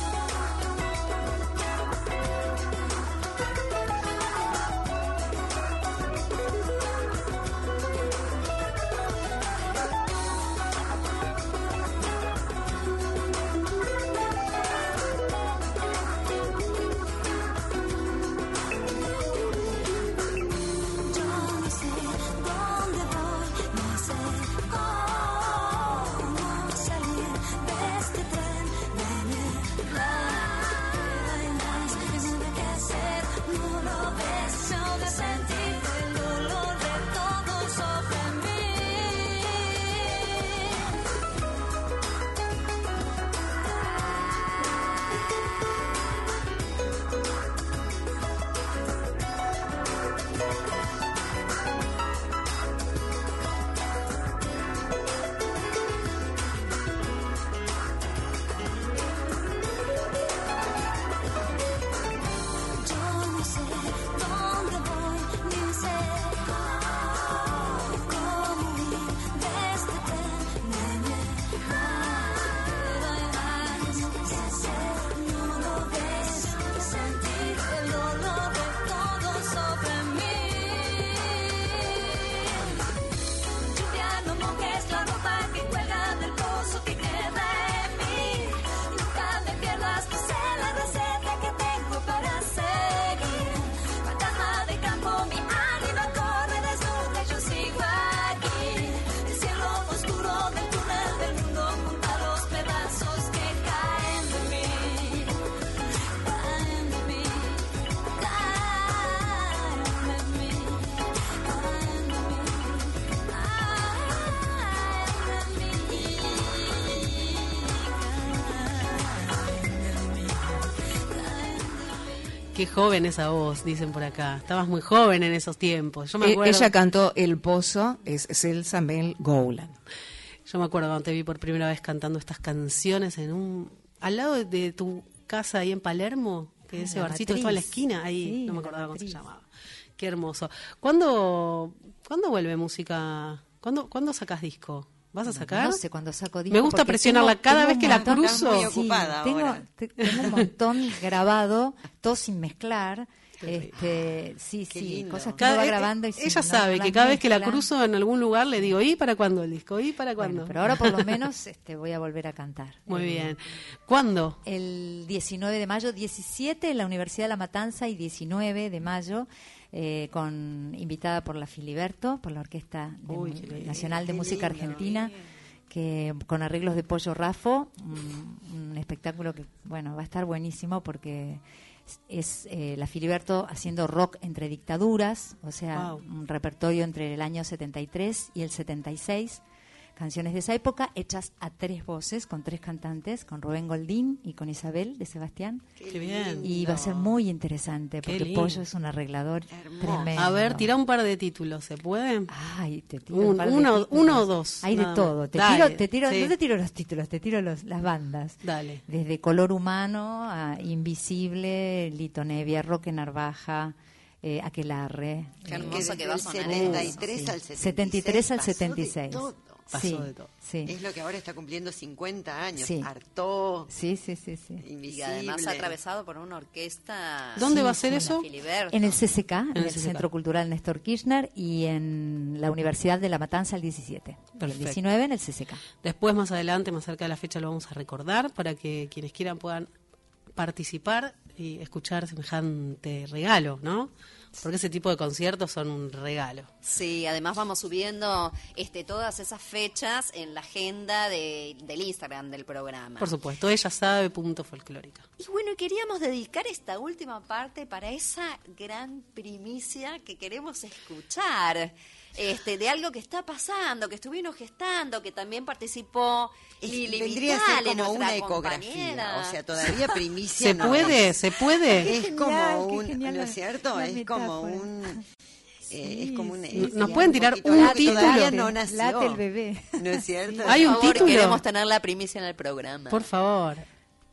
Speaker 3: Qué joven esa voz, dicen por acá. Estabas muy joven en esos tiempos. Yo me
Speaker 6: Eh,
Speaker 3: acuerdo.
Speaker 6: Ella cantó El Pozo, es Celsa Mel Gowland.
Speaker 3: Yo me acuerdo cuando te vi por primera vez cantando estas canciones en un al lado de, de tu casa ahí en Palermo, que
Speaker 11: Ah,
Speaker 3: ese
Speaker 11: la
Speaker 3: barcito
Speaker 11: Matriz.
Speaker 3: estaba en la esquina, ahí
Speaker 11: Sí,
Speaker 3: no me
Speaker 11: la
Speaker 3: acordaba cómo se
Speaker 11: Matriz.
Speaker 3: llamaba. Qué hermoso. ¿Cuándo, ¿cuándo vuelve música? ¿Cuándo, ¿Cuándo sacas disco? ¿Vas a sacar?
Speaker 11: No sé cuándo saco disco.
Speaker 3: Me gusta
Speaker 11: porque
Speaker 3: presionarla
Speaker 11: tengo-
Speaker 3: cada
Speaker 11: tengo
Speaker 3: vez
Speaker 11: un
Speaker 3: que la
Speaker 11: montón-
Speaker 3: cruzo.
Speaker 4: Muy ocupada
Speaker 11: tengo,
Speaker 4: ahora.
Speaker 11: te- tengo un montón grabado, todo sin mezclar. Este, sí,
Speaker 4: Qué
Speaker 11: sí,
Speaker 4: lindo.
Speaker 11: cosas que
Speaker 3: Cada-
Speaker 11: uno va
Speaker 3: eh,
Speaker 11: grabando y
Speaker 3: ella
Speaker 11: si no,
Speaker 3: sabe
Speaker 11: no
Speaker 3: que
Speaker 11: las
Speaker 3: cada vez que la
Speaker 11: mezcla.
Speaker 3: cruzo en algún lugar le digo, ¿y para cuándo el disco? ¿Y para cuándo?
Speaker 11: Bueno, pero ahora por lo menos este, voy a volver a cantar.
Speaker 3: Muy
Speaker 11: El-
Speaker 3: bien. ¿Cuándo?
Speaker 11: El diecinueve de mayo, diecisiete en la Universidad de La Matanza y diecinueve de mayo eh, con invitada por la Filiberto, por la Orquesta de-
Speaker 3: Uy, qué lindo.
Speaker 11: Nacional de
Speaker 4: Qué
Speaker 11: Música
Speaker 4: lindo.
Speaker 11: Argentina, que con arreglos de Pollo Raffo, un, un espectáculo que bueno va a estar buenísimo porque es eh, la Filiberto haciendo rock entre dictaduras, o sea,
Speaker 3: Wow.
Speaker 11: un repertorio entre el año setenta y tres y el setenta y seis, canciones de esa época hechas a tres voces, con tres cantantes, con Rubén Goldín y con Isabel de Sebastián.
Speaker 3: Qué bien.
Speaker 11: Y va a ser muy interesante
Speaker 3: Qué
Speaker 11: porque
Speaker 3: lindo.
Speaker 11: Pollo es un arreglador
Speaker 4: Hermoso.
Speaker 11: tremendo.
Speaker 3: A ver, tira un par de títulos, ¿se puede?
Speaker 11: Ay, te tiro
Speaker 3: Un-
Speaker 11: un par de
Speaker 3: uno-
Speaker 11: títulos.
Speaker 3: uno o dos,
Speaker 11: Hay de
Speaker 3: nada
Speaker 11: todo.
Speaker 3: más.
Speaker 11: Te
Speaker 3: Dale,
Speaker 11: tiro, te tiro,
Speaker 3: sí.
Speaker 11: no te tiro los títulos, te tiro los, las bandas.
Speaker 3: Dale.
Speaker 11: Desde Color Humano a Invisible, Lito Nevia, Roque Narvaja, eh, Aquelarre.
Speaker 7: Qué
Speaker 11: eh,
Speaker 7: hermoso que va a sonar
Speaker 4: setenta y
Speaker 7: eso,
Speaker 4: tres
Speaker 11: sí.
Speaker 4: al setenta y seis.
Speaker 11: setenta y tres al
Speaker 4: pasó de
Speaker 11: setenta y seis.
Speaker 4: todo.
Speaker 3: Pasó
Speaker 11: sí,
Speaker 3: de todo.
Speaker 11: Sí.
Speaker 4: Es lo que ahora está cumpliendo cincuenta años.
Speaker 11: Sí.
Speaker 4: Hartó,
Speaker 11: Sí, sí, sí, sí.
Speaker 4: invisible.
Speaker 7: Y además atravesado por una orquesta.
Speaker 3: ¿Dónde
Speaker 11: Sí,
Speaker 3: va a ser
Speaker 11: sí,
Speaker 3: eso?
Speaker 7: Filiberto.
Speaker 11: En el C C K, en,
Speaker 3: el
Speaker 11: el
Speaker 3: C C K.
Speaker 11: Centro Cultural Néstor Kirchner, y en la Universidad de La Matanza el diecisiete. Y el
Speaker 3: Perfecto.
Speaker 11: diecinueve en el C C K.
Speaker 3: Después, más adelante, más cerca de la fecha, lo vamos a recordar para que quienes quieran puedan participar y escuchar semejante regalo, ¿no? Porque ese tipo de conciertos son un regalo.
Speaker 7: Sí, además vamos subiendo este todas esas fechas en la agenda de, del Instagram del programa.
Speaker 3: Por supuesto, ella sabe, punto folclórica.
Speaker 7: Y bueno, queríamos dedicar esta última parte para esa gran primicia que queremos escuchar, este, de algo que está pasando, que estuvimos gestando, que también participó
Speaker 4: Es-
Speaker 7: Lili
Speaker 4: vendría a
Speaker 7: Vitale,
Speaker 4: ser como
Speaker 7: nuestra
Speaker 4: una ecografía.
Speaker 7: compañera.
Speaker 4: O sea, todavía primicia
Speaker 3: ¿Se
Speaker 4: no
Speaker 3: puede?
Speaker 4: es.
Speaker 3: ¿Se puede?
Speaker 4: Es
Speaker 11: Qué
Speaker 4: como
Speaker 11: genial, qué
Speaker 4: un,
Speaker 11: genial
Speaker 4: ¿no
Speaker 11: la-
Speaker 4: es cierto?
Speaker 11: la
Speaker 4: Es como
Speaker 11: metáfora.
Speaker 4: un... eh, es como un...
Speaker 11: sí,
Speaker 3: ¿Nos
Speaker 4: sí,
Speaker 3: pueden
Speaker 4: un
Speaker 3: tirar
Speaker 4: poquito
Speaker 3: un
Speaker 4: algo que
Speaker 3: título?
Speaker 4: todavía no nació.
Speaker 11: Late el bebé.
Speaker 4: ¿No es cierto?
Speaker 3: Hay un
Speaker 7: Por favor,
Speaker 3: título.
Speaker 7: queremos tener la primicia en el programa.
Speaker 3: Por favor.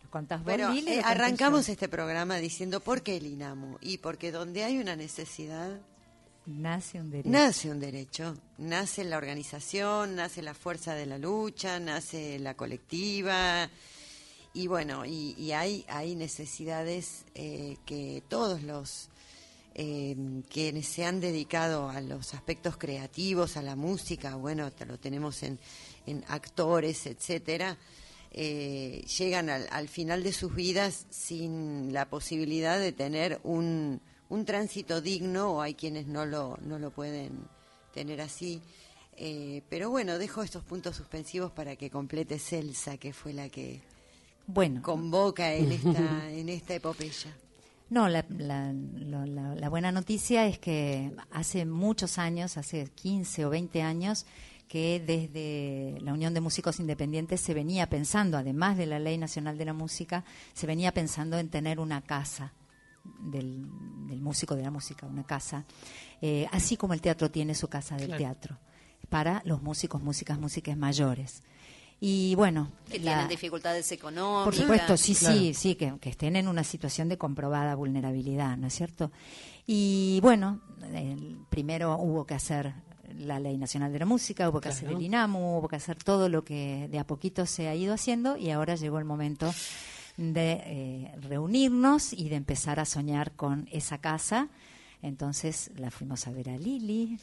Speaker 11: contás vos,
Speaker 4: Bueno,
Speaker 11: Lili,
Speaker 4: eh,
Speaker 11: lo conté
Speaker 4: arrancamos
Speaker 11: yo.
Speaker 4: este programa diciendo ¿por qué el INAMU? Y porque donde hay una necesidad,
Speaker 11: Nace un derecho.
Speaker 4: nace un derecho. Nace la organización, nace la fuerza de la lucha, nace la colectiva. Y bueno, y, y hay, hay necesidades eh, que todos los eh, quienes se han dedicado a los aspectos creativos, a la música, bueno, te lo tenemos en, en actores, etcétera, eh, llegan al, al final de sus vidas sin la posibilidad de tener un, un tránsito digno, o hay quienes no lo, no lo pueden tener así. Eh, pero bueno, dejo estos puntos suspensivos para que complete Celsa, que fue la que
Speaker 11: Bueno.
Speaker 4: convoca en esta, en esta epopeya.
Speaker 11: No, la, la, lo- la- la buena noticia es que hace muchos años, hace quince o veinte años, que desde la Unión de Músicos Independientes se venía pensando, además de la Ley Nacional de la Música, se venía pensando en tener una casa del, del músico de la música, una casa, eh, así como el teatro tiene su casa del
Speaker 3: Claro.
Speaker 11: teatro, para los músicos, músicas, músicas mayores. Y bueno,
Speaker 7: Que
Speaker 11: la-
Speaker 7: tienen dificultades económicas.
Speaker 11: por supuesto, sí,
Speaker 3: Claro.
Speaker 11: sí, sí, que, que estén en una situación de comprobada vulnerabilidad, ¿no es cierto? Y bueno, el- primero hubo que hacer la Ley Nacional de la Música, hubo que
Speaker 3: Claro.
Speaker 11: hacer el INAMU, hubo que hacer todo lo que de a poquito se ha ido haciendo, y ahora llegó el momento de eh, reunirnos y de empezar a soñar con esa casa. Entonces la fuimos a ver a Lili,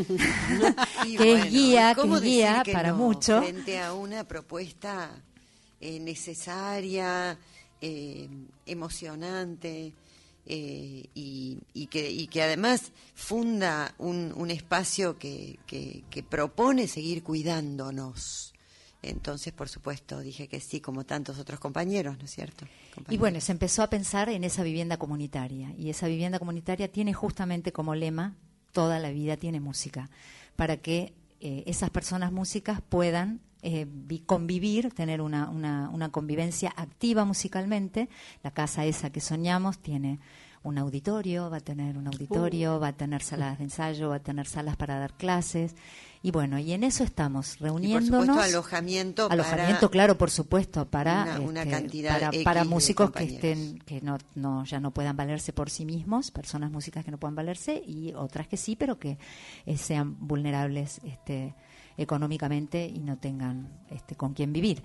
Speaker 4: Y
Speaker 11: que
Speaker 4: bueno,
Speaker 11: es guía, que
Speaker 4: ¿cómo
Speaker 11: es
Speaker 4: decir
Speaker 11: guía
Speaker 4: que
Speaker 11: para
Speaker 4: no
Speaker 11: mucho.
Speaker 4: frente a una propuesta eh, necesaria, eh, emocionante, eh, y, y que, y que además funda un, un espacio que, que, que propone seguir cuidándonos. Entonces, por supuesto, dije que sí, como tantos otros compañeros, ¿no es cierto?
Speaker 11: Y
Speaker 4: Compañeros.
Speaker 11: bueno, se empezó a pensar en esa vivienda comunitaria, y esa vivienda comunitaria tiene justamente como lema toda la vida tiene música, para que eh, esas personas músicas puedan eh, vi- convivir, tener una, una, una convivencia activa musicalmente. La casa esa que soñamos tiene un auditorio, va a tener un auditorio, va a tener salas de ensayo, va a tener salas para dar clases, y bueno, y en eso estamos
Speaker 4: Y por
Speaker 11: reuniéndonos.
Speaker 4: supuesto, alojamiento,
Speaker 11: Alojamiento,
Speaker 4: para
Speaker 11: claro, por supuesto, para
Speaker 4: una- una
Speaker 11: este,
Speaker 4: cantidad
Speaker 11: para,
Speaker 4: X
Speaker 11: para
Speaker 4: de
Speaker 11: músicos que
Speaker 4: compañeros.
Speaker 11: estén que no, no ya no puedan valerse por sí mismos, personas músicas que no puedan valerse, y otras que sí, pero que eh, sean vulnerables este económicamente y no tengan este con quién vivir.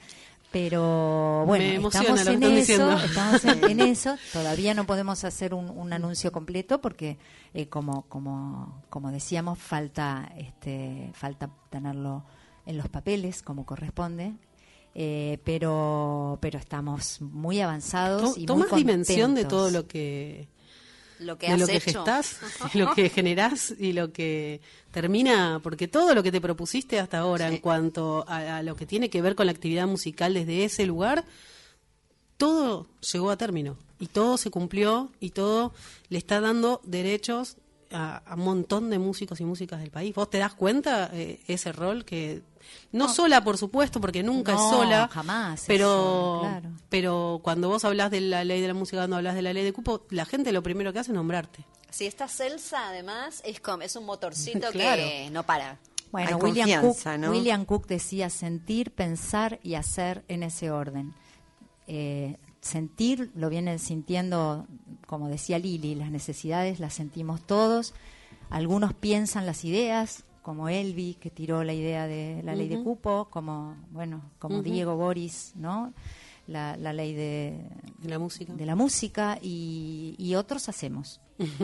Speaker 11: Pero bueno,
Speaker 3: Me emociona
Speaker 11: estamos
Speaker 3: lo que
Speaker 11: en
Speaker 3: están
Speaker 11: eso,
Speaker 3: diciendo.
Speaker 11: estamos en, en eso. Todavía no podemos hacer un, un anuncio completo porque, eh, como como como decíamos, falta este falta tenerlo en los papeles como corresponde. Eh, pero pero estamos muy avanzados
Speaker 3: To-
Speaker 11: y muy
Speaker 3: ¿Tomás dimensión de
Speaker 11: contentos.
Speaker 3: todo lo que
Speaker 7: Lo que
Speaker 3: de
Speaker 7: has
Speaker 3: lo que
Speaker 7: hecho.
Speaker 3: gestás, y lo que generás y lo que termina, porque todo lo que te propusiste hasta ahora
Speaker 4: Sí.
Speaker 3: en cuanto a, a lo que tiene que ver con la actividad musical desde ese lugar, todo llegó a término y todo se cumplió y todo le está dando derechos a, a un montón de músicos y músicas del país. ¿Vos te das cuenta eh, ese rol que no,
Speaker 11: No.
Speaker 3: sola, por supuesto, porque nunca es
Speaker 11: No,
Speaker 3: sola,
Speaker 11: jamás es
Speaker 3: pero
Speaker 11: sola, claro.
Speaker 3: pero cuando vos hablas de la ley de la música, cuando hablas de la ley de cupo, la gente lo primero que hace es nombrarte.
Speaker 7: Si esta Celsa, además, es, como, es un motorcito
Speaker 3: Claro.
Speaker 7: que no para.
Speaker 11: Bueno,
Speaker 4: Hay
Speaker 11: William Cook,
Speaker 4: confianza, ¿no?
Speaker 11: William Cook decía sentir, pensar y hacer en ese orden. Eh, sentir lo vienen sintiendo, como decía Lili, las necesidades las sentimos todos. Algunos piensan las ideas, como Elvi, que tiró la idea de la ley de
Speaker 3: Ujú.
Speaker 11: cupo, como bueno, como
Speaker 3: Ujú.
Speaker 11: Diego Boris, ¿no? La, la ley de,
Speaker 3: De la música.
Speaker 11: de la música, y, y otros hacemos.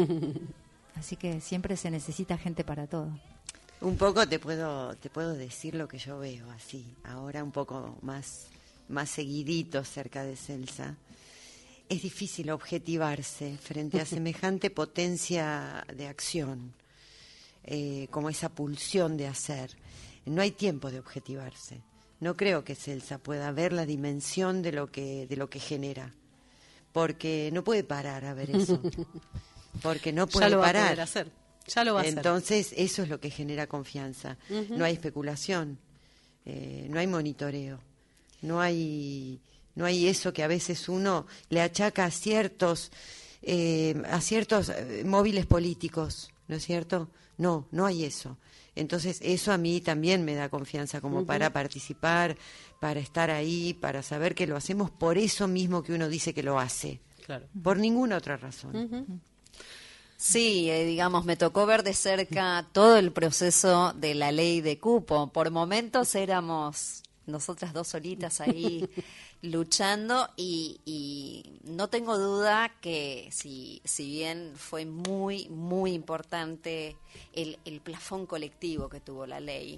Speaker 11: Así que siempre se necesita gente para todo.
Speaker 4: Un poco te puedo te puedo decir lo que yo veo así, ahora un poco más más seguidito cerca de Celsa. Es difícil objetivarse frente a semejante potencia de acción, eh, como esa pulsión de hacer. No hay tiempo de objetivarse. No creo que Celsa pueda ver la dimensión de lo que de lo que genera, porque no puede parar a ver eso, porque no puede
Speaker 3: Ya lo va
Speaker 4: parar.
Speaker 3: a poder hacer. Ya lo va a hacer.
Speaker 4: Entonces, eso es lo que genera confianza.
Speaker 3: Ujú.
Speaker 4: No hay especulación, eh, no hay monitoreo, no hay, no hay eso que a veces uno le achaca a ciertos, eh, a ciertos eh, móviles políticos, ¿no es cierto? No, no hay eso. Entonces eso a mí también me da confianza como uh-huh. para participar, para estar ahí, para saber que lo hacemos por eso mismo que uno dice que lo hace.
Speaker 3: Claro.
Speaker 4: Por ninguna otra razón.
Speaker 3: Uh-huh.
Speaker 7: Sí, eh, digamos, me tocó ver de cerca todo el proceso de la ley de cupo. Por momentos éramos nosotras dos solitas ahí luchando y, y no tengo duda que si, si bien fue muy, muy importante el, el plafón colectivo que tuvo la ley,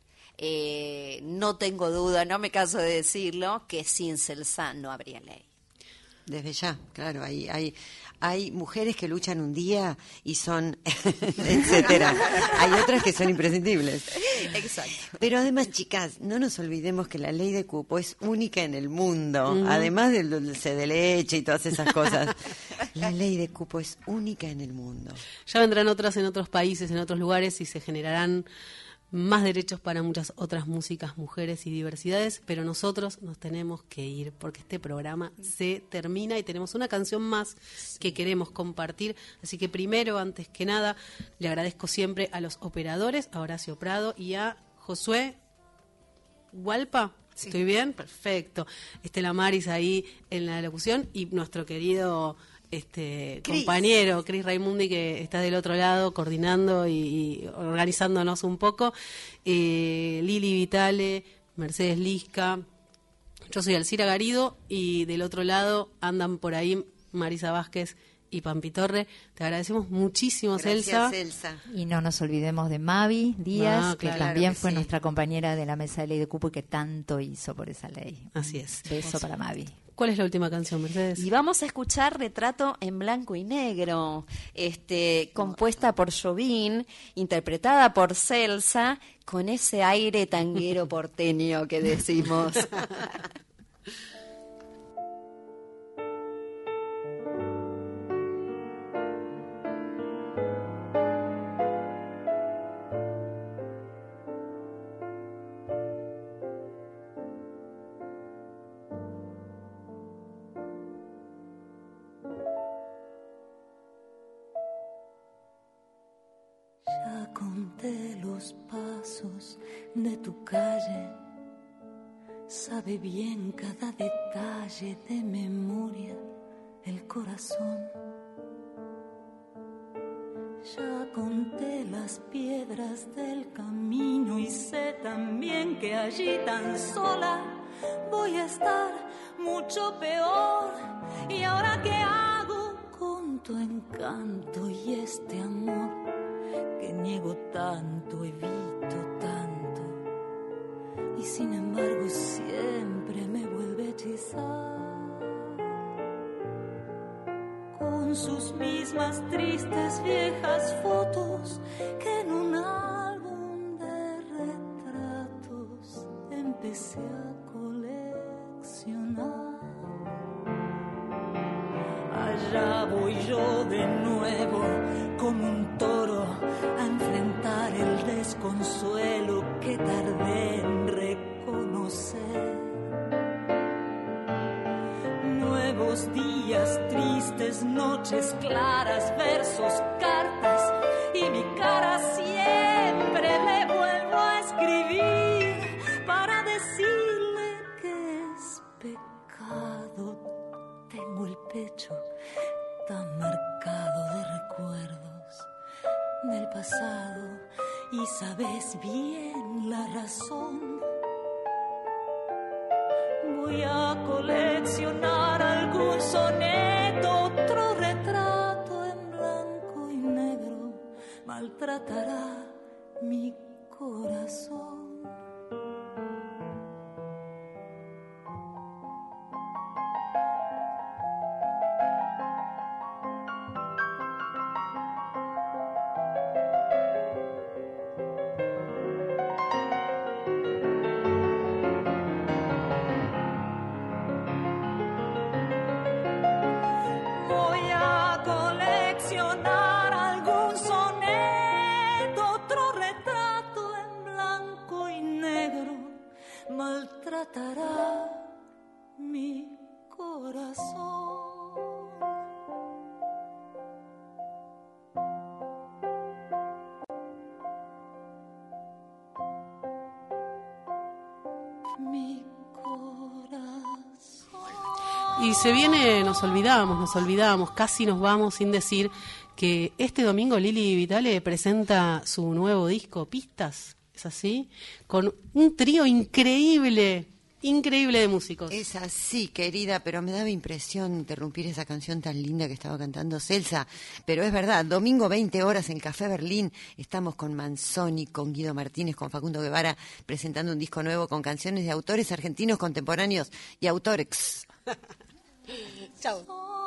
Speaker 7: eh, no tengo duda, no me canso de decirlo, que sin CELSA no habría ley.
Speaker 4: Desde ya, claro, hay, hay, hay mujeres que luchan un día y son, etcétera. Hay otras que son imprescindibles.
Speaker 7: Exacto.
Speaker 4: Pero además, chicas, no nos olvidemos que la ley de cupo es única en el mundo, uh-huh. además del dulce de leche y todas esas cosas. La ley de cupo es única en el mundo.
Speaker 3: Ya vendrán otras en otros países, en otros lugares y se generarán más derechos para muchas otras músicas, mujeres y diversidades, pero nosotros nos tenemos que ir porque este programa se termina y tenemos una canción más que queremos compartir. Así que primero, antes que nada, le agradezco siempre a los operadores, a Horacio Prado y a Josué Hualpa. Sí. ¿Estoy bien? Perfecto. Estela Maris ahí en la locución y nuestro querido este Chris. compañero Cris Raimundi, que está del otro lado coordinando y, y organizándonos un poco, eh, Lili Vitale, Mercedes Lisca, yo soy Alcira Garido y del otro lado andan por ahí Marisa Vázquez y Pampi Torre. Te agradecemos muchísimo, Celsa.
Speaker 4: Celsa.
Speaker 11: Y no nos olvidemos de Mavi Díaz, ah,
Speaker 3: claro,
Speaker 11: que también
Speaker 4: que
Speaker 11: fue
Speaker 4: sí.
Speaker 11: nuestra compañera de la mesa de ley de cupo y que tanto hizo por esa ley.
Speaker 3: Así es.
Speaker 11: Beso para Mavi.
Speaker 3: ¿Cuál es la última canción, Mercedes?
Speaker 7: Y vamos a escuchar Retrato en blanco y negro, este, compuesta por Jobim, interpretada por Celsa, con ese aire tanguero porteño que decimos.
Speaker 2: Ya conté los pasos de tu calle, sabe bien cada detalle de memoria el corazón. Ya conté las piedras del camino y sé también que allí tan sola voy a estar mucho peor. Y ahora qué hago con tu encanto y este amor que niego tanto, evito tanto, y sin embargo siempre me vuelve a hechizar con sus mismas tristes viejas fotos que en un álbum de retratos empecé a coleccionar. Allá voy yo de nuevo como un toro a enfrentar el desconsuelo que tardé en reconocer. Nuevos días, tristes noches, claras, versos, cartas, y mi cara siempre le vuelvo a escribir para decirle que es pecado. Tengo el pecho tan marcado de recuerdos del pasado y sabes bien la razón. Voy a coleccionar algún soneto, otro retrato en blanco y negro maltratará mi corazón. Maltratará mi corazón.
Speaker 3: Y se viene, nos olvidamos, nos olvidamos, casi nos vamos sin decir que este domingo Lili Vitale presenta su nuevo disco, Pistas, ¿es así? Con un trío increíble, increíble de músicos.
Speaker 4: Es así, querida, pero me daba impresión interrumpir esa canción tan linda que estaba cantando Celsa. Pero es verdad, domingo veinte horas en Café Berlín, estamos con Manzoni, con Guido Martínez, con Facundo Guevara, presentando un disco nuevo con canciones de autores argentinos contemporáneos y autorex.
Speaker 3: Chao.